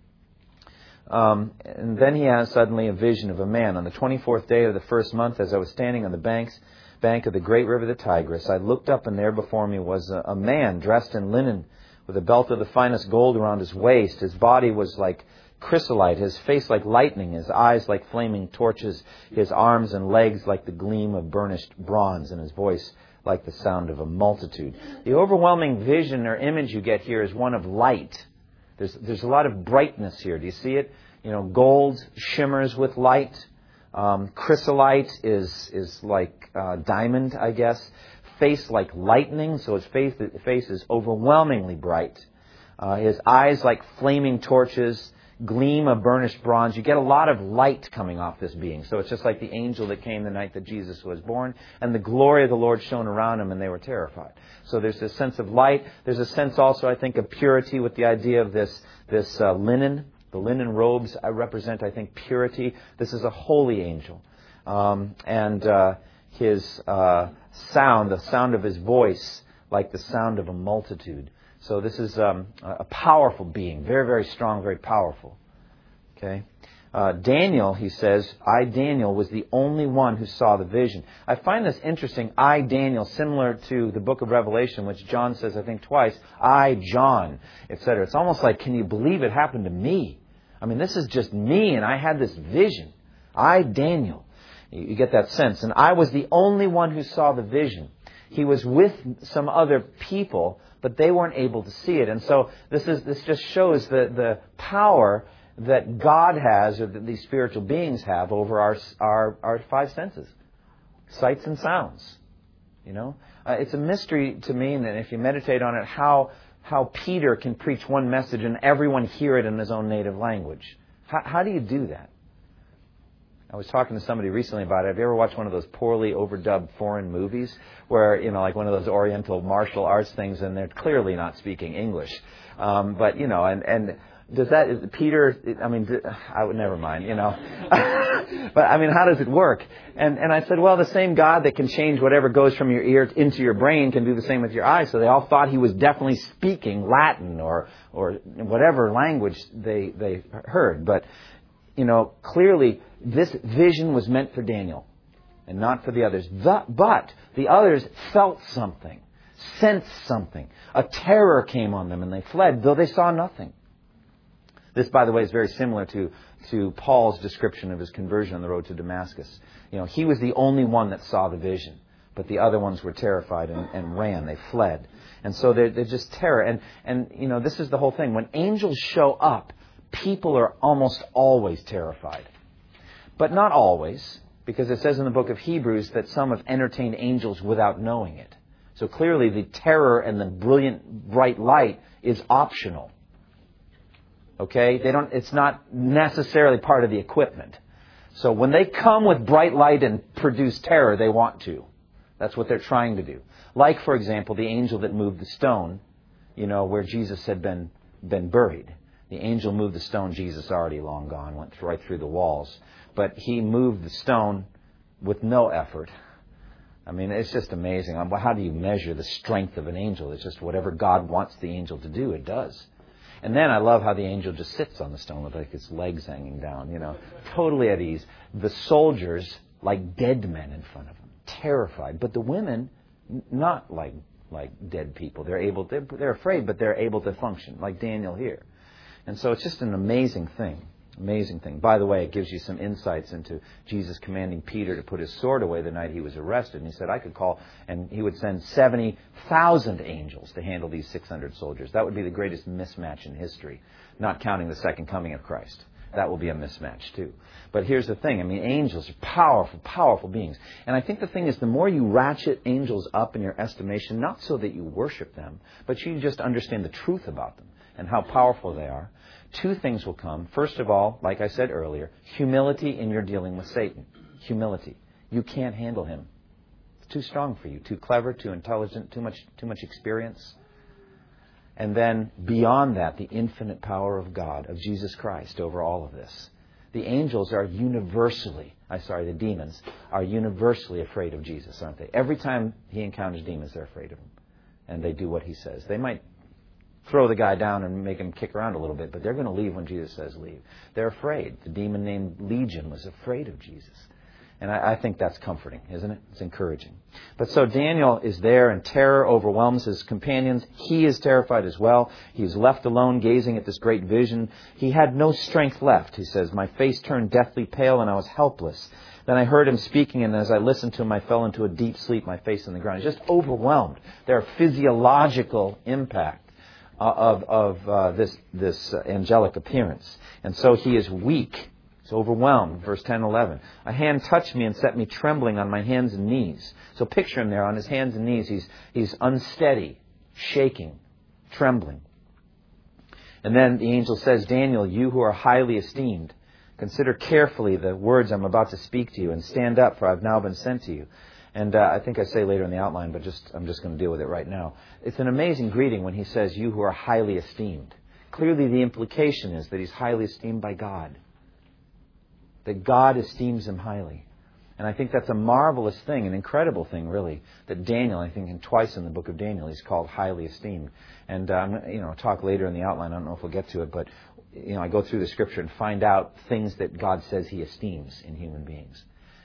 And then he has suddenly a vision of a man. On the 24th day of the first month, as I was standing on the bank of the great river, the Tigris, I looked up, and there before me was a man dressed in linen with a belt of the finest gold around his waist. His body was like chrysolite, his face like lightning, his eyes like flaming torches, his arms and legs like the gleam of burnished bronze, and his voice like the sound of a multitude. The overwhelming vision or image you get here is one of light. There's a lot of brightness here. Do you see it? Gold shimmers with light. Chrysolite is like diamond, I guess. Face like lightning, so his face is overwhelmingly bright. His eyes like flaming torches, gleam of burnished bronze. You get a lot of light coming off this being. So it's just like the angel that came the night that Jesus was born, and the glory of the Lord shone around him, and they were terrified. So there's this sense of light. There's a sense also, I think, of purity with the idea of this linen. The linen robes represent, I think, purity. This is a holy angel. His sound, the sound of his voice, like the sound of a multitude. So this is a powerful being, very, very strong, very powerful. Okay. Daniel, he says, I, Daniel, was the only one who saw the vision. I find this interesting, I, Daniel, similar to the book of Revelation, which John says, I think, twice, I, John, etc. It's almost like, can you believe it happened to me? I mean, this is just me, and I had this vision. I, Daniel. You get that sense. And I was the only one who saw the vision. He was with some other people, but they weren't able to see it. And so this just shows the power that God has, or that these spiritual beings have, over our five senses. Sights and sounds. It's a mystery to me, and if you meditate on it, how Peter can preach one message and everyone hear it in his own native language. How do you do that? I was talking to somebody recently about it. Have you ever watched one of those poorly overdubbed foreign movies where, like one of those Oriental martial arts things, and they're clearly not speaking English? But does that, Peter, I would never mind, But, how does it work? And I said, well, the same God that can change whatever goes from your ear into your brain can do the same with your eyes. So they all thought he was definitely speaking Latin or whatever language they heard. But, clearly this vision was meant for Daniel and not for the others. But the others felt something, sensed something. A terror came on them and they fled, though they saw nothing. This, by the way, is very similar to Paul's description of his conversion on the road to Damascus. He was the only one that saw the vision, but the other ones were terrified and ran. They fled. And so they're just terror. And this is the whole thing. When angels show up, people are almost always terrified. But not always, because it says in the book of Hebrews that some have entertained angels without knowing it. So clearly the terror and the brilliant, bright light is optional. Okay? It's not necessarily part of the equipment. So when they come with bright light and produce terror, they want to. That's what they're trying to do. Like, for example, the angel that moved the stone, where Jesus had been buried. The angel moved the stone. Jesus already long gone, went right through the walls. But he moved the stone with no effort. It's just amazing. How do you measure the strength of an angel? It's just whatever God wants the angel to do, it does. And then I love how the angel just sits on the stone with like its legs hanging down, totally at ease. The soldiers, like dead men in front of him, terrified. But the women, not like dead people. They're afraid, but they're able to function, like Daniel here. And so it's just an amazing thing. Amazing thing. By the way, it gives you some insights into Jesus commanding Peter to put his sword away the night he was arrested. And he said, I could call, and he would send 70,000 angels to handle these 600 soldiers. That would be the greatest mismatch in history, not counting the second coming of Christ. that will be a mismatch too. But here's the thing. I mean, angels are powerful, powerful beings. And I think the thing is, the more you ratchet angels up in your estimation, not so that you worship them, but you just understand the truth about them and how powerful they are, two things will come. First of all, like I said earlier, humility in your dealing with Satan. Humility. You can't handle him. It's too strong for you, too clever, too intelligent, too much experience. And then beyond that, the infinite power of God, of Jesus Christ over all of this. The angels are the demons are universally afraid of Jesus, aren't they? Every time he encounters demons, they're afraid of him. And they do what he says. They might throw the guy down and make him kick around a little bit, but they're going to leave when Jesus says leave. They're afraid. The demon named Legion was afraid of Jesus. And I think that's comforting, isn't it? It's encouraging. But so Daniel is there, and terror overwhelms his companions. He is terrified as well. He is left alone, gazing at this great vision. He had no strength left, he says. My face turned deathly pale, and I was helpless. Then I heard him speaking, and as I listened to him, I fell into a deep sleep, my face on the ground. He's just overwhelmed. There are physiological impact of this angelic appearance. And so he is weak. He's overwhelmed. Verse 10 and 11. A hand touched me and set me trembling on my hands and knees. So picture him there on his hands and knees. He's unsteady, shaking, trembling. And then the angel says, Daniel, you who are highly esteemed, consider carefully the words I'm about to speak to you and stand up, for I've now been sent to you. And I think I say later in the outline, but I'm just going to deal with it right now. It's an amazing greeting when he says, you who are highly esteemed. Clearly the implication is that he's highly esteemed by God. That God esteems him highly. And I think that's a marvelous thing, an incredible thing, really, that Daniel, I think twice in the book of Daniel, he's called highly esteemed. And I'll talk later in the outline. I don't know if we'll get to it, but I go through the Scripture and find out things that God says he esteems in human beings.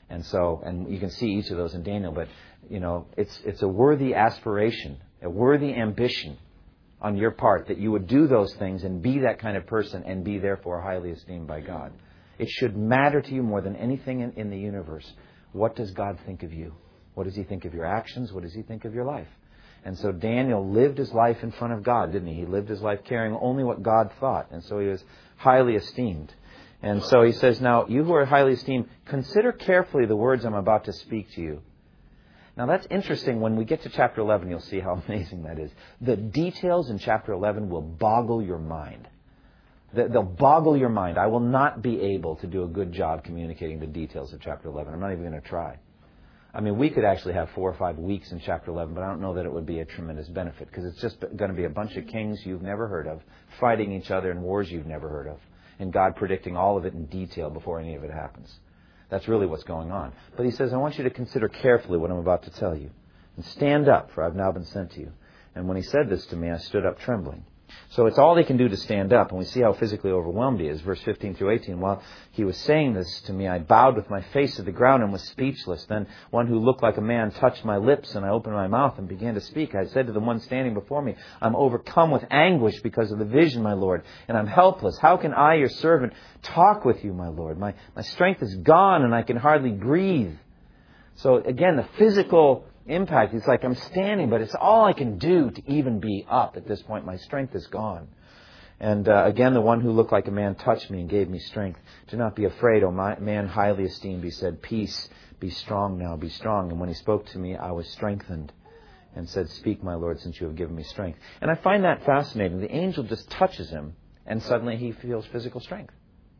And you can see each of those in Daniel, but it's a worthy aspiration, a worthy ambition on your part that you would do those things and be that kind of person and be therefore highly esteemed by God. It should matter to you more than anything in the universe. What does God think of you? What does he think of your actions? What does he think of your life? And so Daniel lived his life in front of God, didn't he? He lived his life caring only what God thought. And so he was highly esteemed. And so he says, now, you who are highly esteemed, consider carefully the words I'm about to speak to you. Now, that's interesting. When we get to chapter 11, you'll see how amazing that is. The details in chapter 11 will boggle your mind. They'll boggle your mind. I will not be able to do a good job communicating the details of chapter 11. I'm not even going to try. I mean, we could actually have 4 or 5 weeks in chapter 11, but I don't know that it would be a tremendous benefit because it's just going to be a bunch of kings you've never heard of, fighting each other in wars you've never heard of, and God predicting all of it in detail before any of it happens. That's really what's going on. But he says, I want you to consider carefully what I'm about to tell you. And stand up, for I've now been sent to you. And when he said this to me, I stood up trembling. So it's all he can do to stand up, and we see how physically overwhelmed he is. Verse 15 through 18, while he was saying this to me, I bowed with my face to the ground and was speechless. Then one who looked like a man touched my lips, and I opened my mouth and began to speak. I said to the one standing before me, I'm overcome with anguish because of the vision, my Lord, and I'm helpless. How can I, your servant, talk with you, my Lord? My strength is gone, and I can hardly breathe. So again, the physical impact. It's like I'm standing, but it's all I can do to even be up at this point. My strength is gone. And again, the one who looked like a man touched me and gave me strength. Do not be afraid, O man highly esteemed. He said, peace, be strong now, be strong. And when he spoke to me, I was strengthened and said, speak, my Lord, since you have given me strength. And I find that fascinating. The angel just touches him and suddenly he feels physical strength.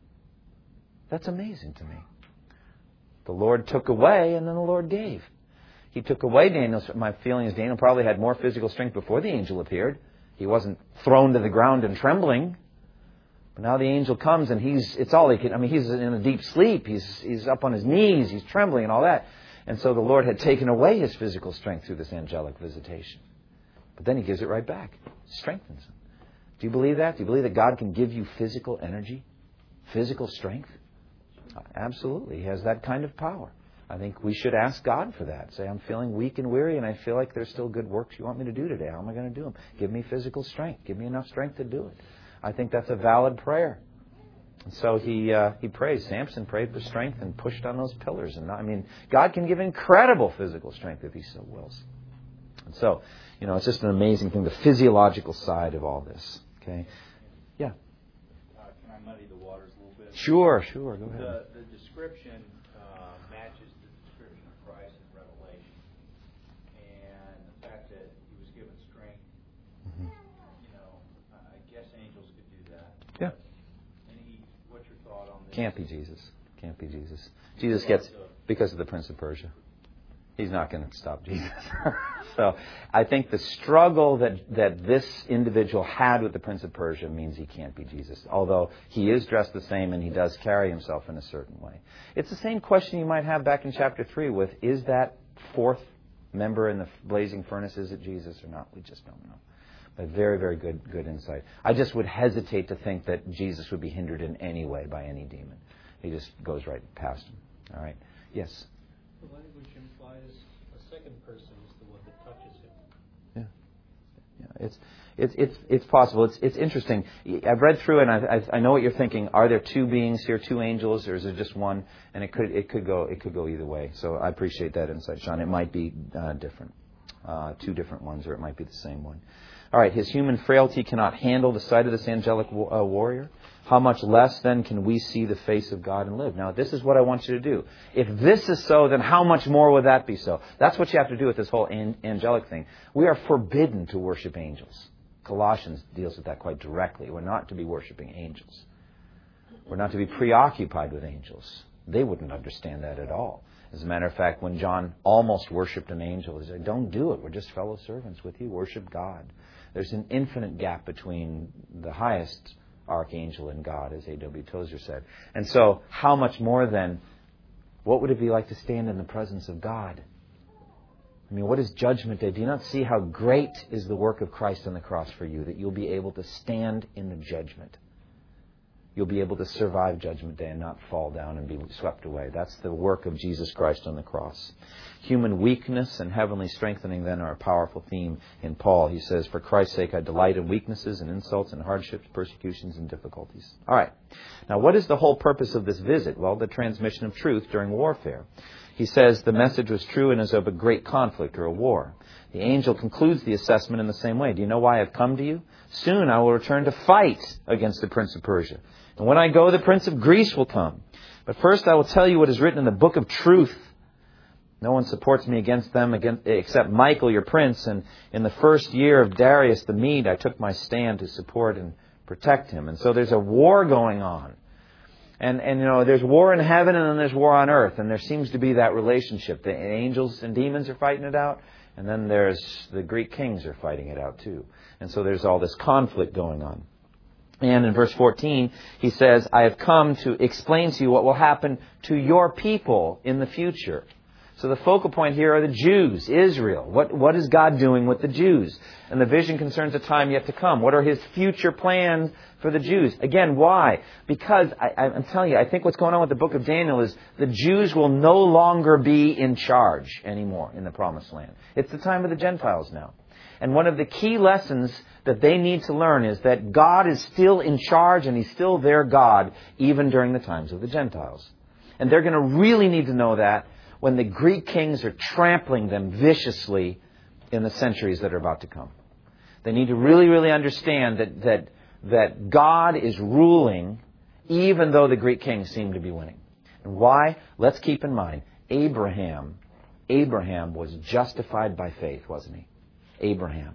That's amazing to me. The Lord took away and then the Lord gave. He took away Daniel's. My feeling is Daniel probably had more physical strength before the angel appeared. He wasn't thrown to the ground and trembling. But now the angel comes and it's all he can. I mean, he's in a deep sleep. He's up on his knees. He's trembling and all that. And so the Lord had taken away his physical strength through this angelic visitation. But then he gives it right back. Strengthens him. Do you believe that? Do you believe that God can give you physical energy? Physical strength? Absolutely. He has that kind of power. I think we should ask God for that. Say, I'm feeling weak and weary and I feel like there's still good works you want me to do today. How am I going to do them? Give me physical strength. Give me enough strength to do it. I think that's a valid prayer. And so he prays. Samson prayed for strength and pushed on those pillars. And God can give incredible physical strength if he so wills. And so, it's just an amazing thing, the physiological side of all this. Okay? Yeah. Can I muddy the waters a little bit? Sure. Go ahead. The description matches the description of Christ in Revelation, and the fact that he was given strength. Mm-hmm. I guess angels could do that. Yeah. What's your thought on this? Can't be Jesus. Jesus gets because of the Prince of Persia. He's not going to stop Jesus. So I think the struggle that this individual had with the Prince of Persia means he can't be Jesus, although he is dressed the same and he does carry himself in a certain way. It's the same question you might have back in chapter 3 with, is that fourth member in the blazing furnace, is it Jesus or not? We just don't know. But very, very good insight. I just would hesitate to think that Jesus would be hindered in any way by any demon. He just goes right past him. All right? Yes? The language implies a second person is the one that touches him. Yeah. It's possible. It's interesting. I've read through and I know what you're thinking. Are there two beings here, two angels, or is it just one? And it could go either way. So I appreciate that insight, Sean. It might be different, two different ones, or it might be the same one. All right. His human frailty cannot handle the sight of this angelic warrior. How much less, then, can we see the face of God and live? Now, this is what I want you to do. If this is so, then how much more would that be so? That's what you have to do with this whole angelic thing. We are forbidden to worship angels. Colossians deals with that quite directly. We're not to be worshiping angels. We're not to be preoccupied with angels. They wouldn't understand that at all. As a matter of fact, when John almost worshipped an angel, he said, don't do it. We're just fellow servants with you. Worship God. There's an infinite gap between the highest archangel and God, as A.W. Tozer said. And so, how much more then, what would it be like to stand in the presence of God? I mean, what is Judgment Day? Do you not see how great is the work of Christ on the cross for you, that you'll be able to stand in the judgment? You'll be able to survive Judgment Day and not fall down and be swept away. That's the work of Jesus Christ on the cross. Human weakness and heavenly strengthening then are a powerful theme in Paul. He says, for Christ's sake, I delight in weaknesses and insults and hardships, persecutions and difficulties. All right. Now, what is the whole purpose of this visit? Well, the transmission of truth during warfare. He says the message was true and is of a great conflict or a war. The angel concludes the assessment in the same way. Do you know why I've come to you? Soon I will return to fight against the Prince of Persia. And when I go, the Prince of Greece will come. But first I will tell you what is written in the book of truth. No one supports me against them except Michael, your prince. And in the first year of Darius the Mede, I took my stand to support and protect him. And so there's a war going on. And there's war in heaven and then there's war on earth. And there seems to be that relationship. The angels and demons are fighting it out. And then there's the Greek kings are fighting it out too. And so there's all this conflict going on. And in verse 14, he says, I have come to explain to you what will happen to your people in the future. So the focal point here are the Jews, Israel. What is God doing with the Jews? And the vision concerns a time yet to come. What are his future plans for the Jews? Again, why? Because, I'm telling you, I think what's going on with the book of Daniel is the Jews will no longer be in charge anymore in the promised land. It's the time of the Gentiles now. And one of the key lessons that they need to learn is that God is still in charge and he's still their God even during the times of the Gentiles. And they're going to really need to know that when the Greek kings are trampling them viciously in the centuries that are about to come. They need to really, really understand that God is ruling even though the Greek kings seem to be winning. And why? Let's keep in mind, Abraham was justified by faith, wasn't he? Abraham.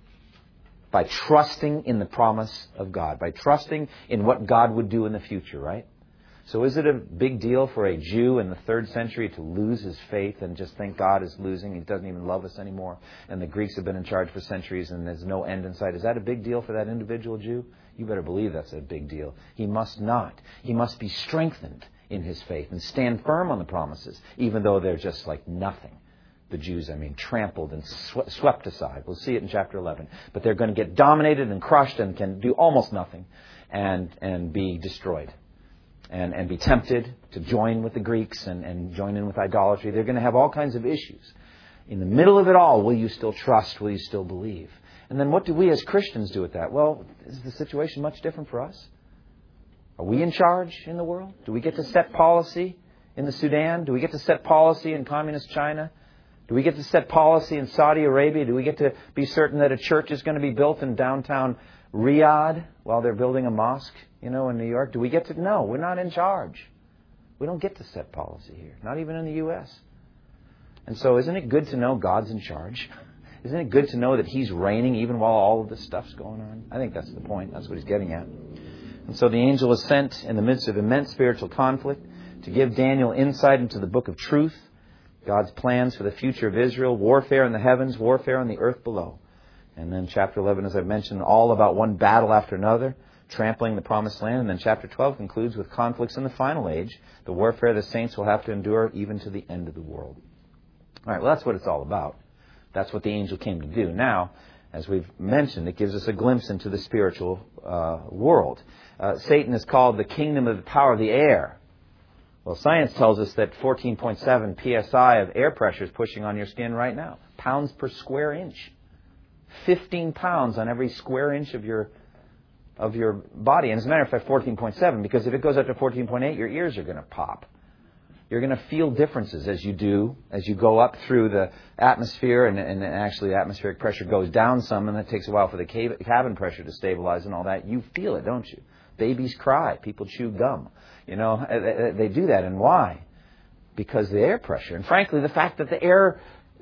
By trusting in the promise of God. By trusting in what God would do in the future, right? So is it a big deal for a Jew in the 3rd century to lose his faith and just think God is losing? He doesn't even love us anymore. And the Greeks have been in charge for centuries and there's no end in sight. Is that a big deal for that individual Jew? You better believe that's a big deal. He must not. He must be strengthened in his faith and stand firm on the promises, even though they're just like nothing. The Jews, trampled and swept aside. We'll see it in chapter 11. But they're going to get dominated and crushed and can do almost nothing and be destroyed. And be tempted to join with the Greeks and join in with idolatry. They're going to have all kinds of issues. In the middle of it all, will you still trust? Will you still believe? And then what do we as Christians do with that? Well, is the situation much different for us? Are we in charge in the world? Do we get to set policy in the Sudan? Do we get to set policy in communist China? Do we get to set policy in Saudi Arabia? Do we get to be certain that a church is going to be built in downtown Riyadh while they're building a mosque, in New York? Do we get to? No, we're not in charge. We don't get to set policy here, not even in the U.S. And so isn't it good to know God's in charge? Isn't it good to know that He's reigning even while all of this stuff's going on? I think that's the point. That's what He's getting at. And so the angel was sent in the midst of immense spiritual conflict to give Daniel insight into the book of truth, God's plans for the future of Israel, warfare in the heavens, warfare on the earth below. And then chapter 11, as I've mentioned, all about one battle after another, trampling the promised land. And then chapter 12 concludes with conflicts in the final age, the warfare the saints will have to endure even to the end of the world. All right, well, that's what it's all about. That's what the angel came to do. Now, as we've mentioned, it gives us a glimpse into the spiritual world. Satan is called the kingdom of the power of the air. Well, science tells us that 14.7 psi of air pressure is pushing on your skin right now. Pounds per square inch. 15 pounds on every square inch of your body. And as a matter of fact, 14.7, because if it goes up to 14.8, your ears are going to pop. You're going to feel differences as you go up through the atmosphere, and actually atmospheric pressure goes down some, and it takes a while for the cabin pressure to stabilize and all that. You feel it, don't you? Babies cry. People chew gum. They do that. And why? Because of the air pressure. And frankly, the fact that the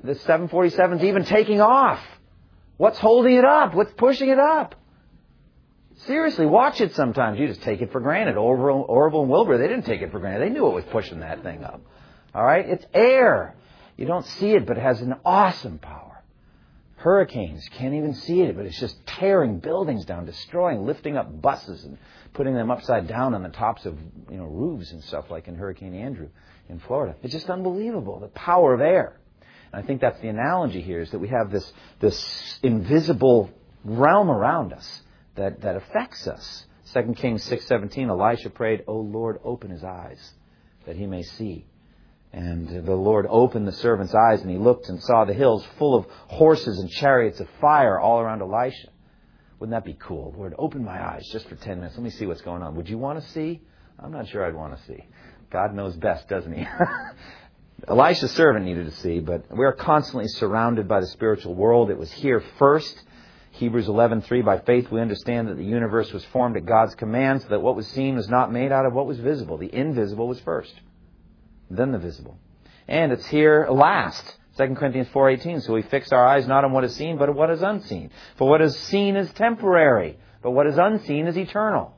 747 is even taking off. What's holding it up? What's pushing it up? Seriously, watch it sometimes. You just take it for granted. Orville and Wilbur, they didn't take it for granted. They knew what was pushing that thing up. All right? It's air. You don't see it, but it has an awesome power. Hurricanes, can't even see it, but it's just tearing buildings down, destroying, lifting up buses and putting them upside down on the tops of roofs and stuff like in Hurricane Andrew in Florida. It's just unbelievable, the power of air. And I think that's the analogy here, is that we have this invisible realm around us that affects us. 2 Kings 6:17, Elisha prayed, "O Lord, open his eyes, that he may see." And the Lord opened the servant's eyes, and he looked and saw the hills full of horses and chariots of fire all around Elisha. Wouldn't that be cool? Lord, open my eyes just for 10 minutes. Let me see what's going on. Would you want to see? I'm not sure I'd want to see. God knows best, doesn't He? Elisha's servant needed to see, but we're constantly surrounded by the spiritual world. It was here first. Hebrews 11:3, by faith we understand that the universe was formed at God's command, so that what was seen was not made out of what was visible. The invisible was first, then the visible. And it's here last. 2 Corinthians 4:18, so we fix our eyes not on what is seen, but on what is unseen. For what is seen is temporary, but what is unseen is eternal.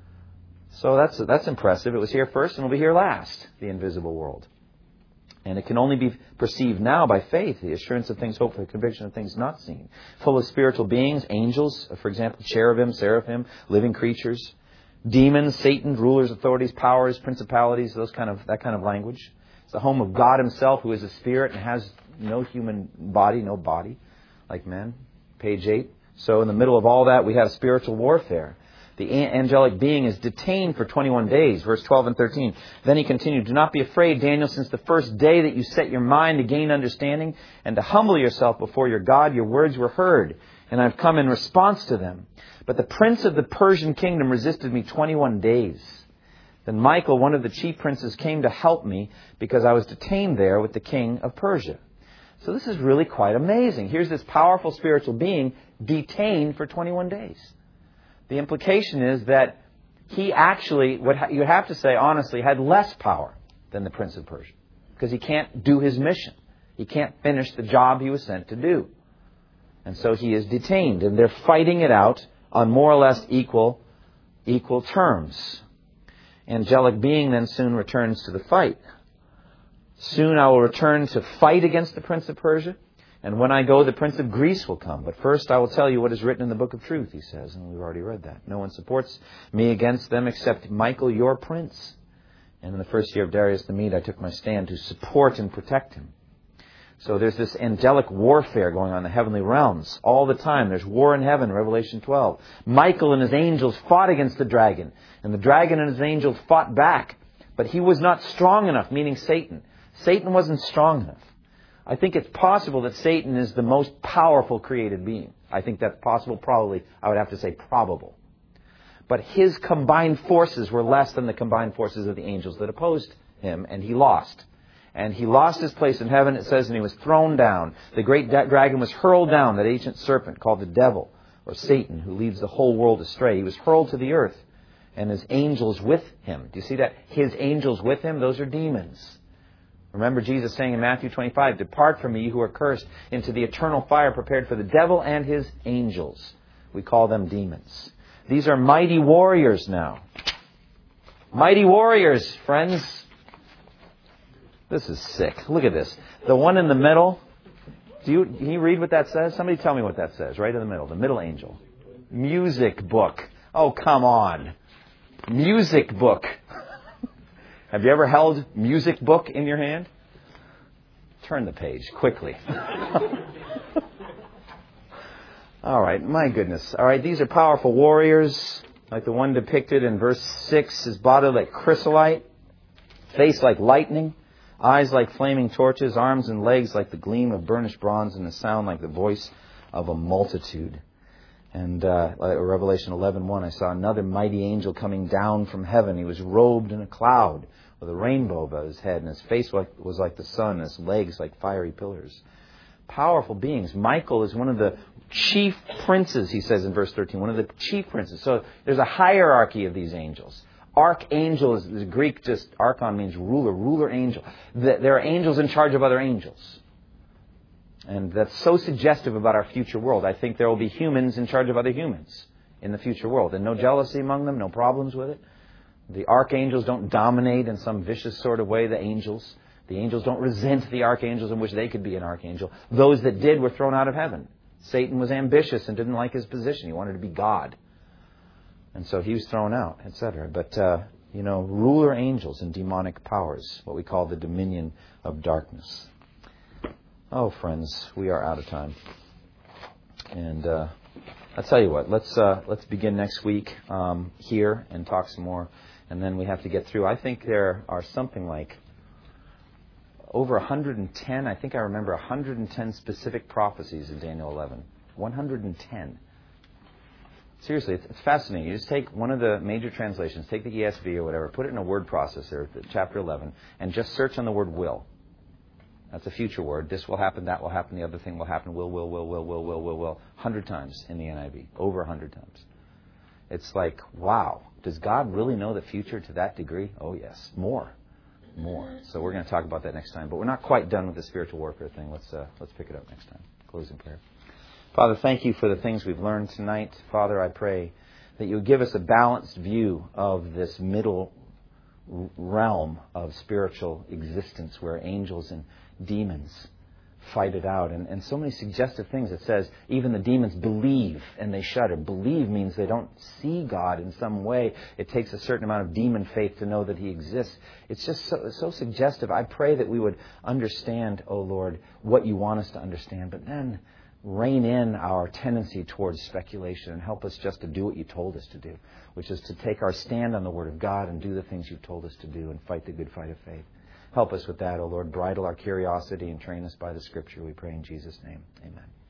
So that's impressive. It was here first and will be here last, the invisible world. And it can only be perceived now by faith, the assurance of things hoped for, the conviction of things not seen. Full of spiritual beings, angels, for example, cherubim, seraphim, living creatures, demons, Satan, rulers, authorities, powers, principalities, that kind of language. It's the home of God Himself, who is a spirit and has no human body, no body, like men. Page 8. So in the middle of all that, we have spiritual warfare. The angelic being is detained for 21 days, verse 12 and 13. Then he continued, "Do not be afraid, Daniel, since the first day that you set your mind to gain understanding and to humble yourself before your God, your words were heard, and I've come in response to them. But the prince of the Persian kingdom resisted me 21 days. Then Michael, one of the chief princes, came to help me because I was detained there with the king of Persia." So this is really quite amazing. Here's this powerful spiritual being detained for 21 days. The implication is that he actually, what you have to say honestly, had less power than the prince of Persia, because he can't do his mission. He can't finish the job he was sent to do. And so he is detained, and they're fighting it out on more or less equal terms. Angelic being then soon returns to the fight. "Soon I will return to fight against the prince of Persia. And when I go, the prince of Greece will come. But first I will tell you what is written in the book of truth," he says. And we've already read that. "No one supports me against them except Michael, your prince. And in the first year of Darius the Mede, I took my stand to support and protect him." So there's this angelic warfare going on in the heavenly realms all the time. There's war in heaven, Revelation 12. Michael and his angels fought against the dragon. And the dragon and his angels fought back. But he was not strong enough, meaning Satan. Satan wasn't strong enough. I think it's possible that Satan is the most powerful created being. I think that's possible, probably. I would have to say probable. But his combined forces were less than the combined forces of the angels that opposed him, and he lost. And he lost his place in heaven, it says, and he was thrown down. The great dragon was hurled down, that ancient serpent called the devil, or Satan, who leads the whole world astray. He was hurled to the earth, and his angels with him. Do you see that? His angels with him, those are demons. Remember Jesus saying in Matthew 25, "Depart from me, you who are cursed, into the eternal fire prepared for the devil and his angels." We call them demons. These are mighty warriors now. Mighty warriors, friends. This is sick. Look at this. The one in the middle. Can you read what that says? Somebody tell me what that says, right in the middle. The middle angel. Music book. Oh, come on. Music book. Have you ever held music book in your hand? Turn the page quickly. All right, my goodness. All right, these are powerful warriors, like the one depicted in verse 6, his body like chrysolite, face like lightning, eyes like flaming torches, arms and legs like the gleam of burnished bronze, and a sound like the voice of a multitude. And Revelation 11:1, I saw another mighty angel coming down from heaven. He was robed in a cloud with a rainbow above his head, and his face was like the sun, and his legs like fiery pillars. Powerful beings. Michael is one of the chief princes, he says in verse 13, one of the chief princes. So there's a hierarchy of these angels. Archangel is the Greek, just archon means ruler angel. There are angels in charge of other angels. And that's so suggestive about our future world. I think there will be humans in charge of other humans in the future world. And no jealousy among them, no problems with it. The archangels don't dominate in some vicious sort of way the angels. The angels don't resent the archangels and wish they could be an archangel. Those that did were thrown out of heaven. Satan was ambitious and didn't like his position. He wanted to be God. And so he was thrown out, etc. But, ruler angels and demonic powers, what we call the dominion of darkness. Oh, friends, we are out of time. And I'll tell you what, let's begin next week here and talk some more. And then we have to get through. I think there are something like over 110, I think I remember 110 specific prophecies in Daniel 11. 110. Seriously, it's fascinating. You just take one of the major translations, take the ESV or whatever, put it in a word processor, chapter 11, and just search on the word will. That's a future word. This will happen, that will happen, the other thing will happen, will. 100 times in the NIV. Over 100 times. It's like, wow. Does God really know the future to that degree? Oh, yes. More. So we're going to talk about that next time. But we're not quite done with the spiritual warfare thing. Let's pick it up next time. Close in prayer. Father, thank you for the things we've learned tonight. Father, I pray that you would give us a balanced view of this middle realm of spiritual existence where angels and demons fight it out. And so many suggestive things. It says even the demons believe and they shudder. Believe means they don't see God in some way. It takes a certain amount of demon faith to know that he exists. It's just so suggestive. I pray that we would understand, oh Lord, what you want us to understand, but then rein in our tendency towards speculation and help us just to do what you told us to do, which is to take our stand on the Word of God and do the things you've told us to do and fight the good fight of faith. Help us with that, O Lord. Bridle our curiosity and train us by the Scripture, we pray in Jesus' name. Amen.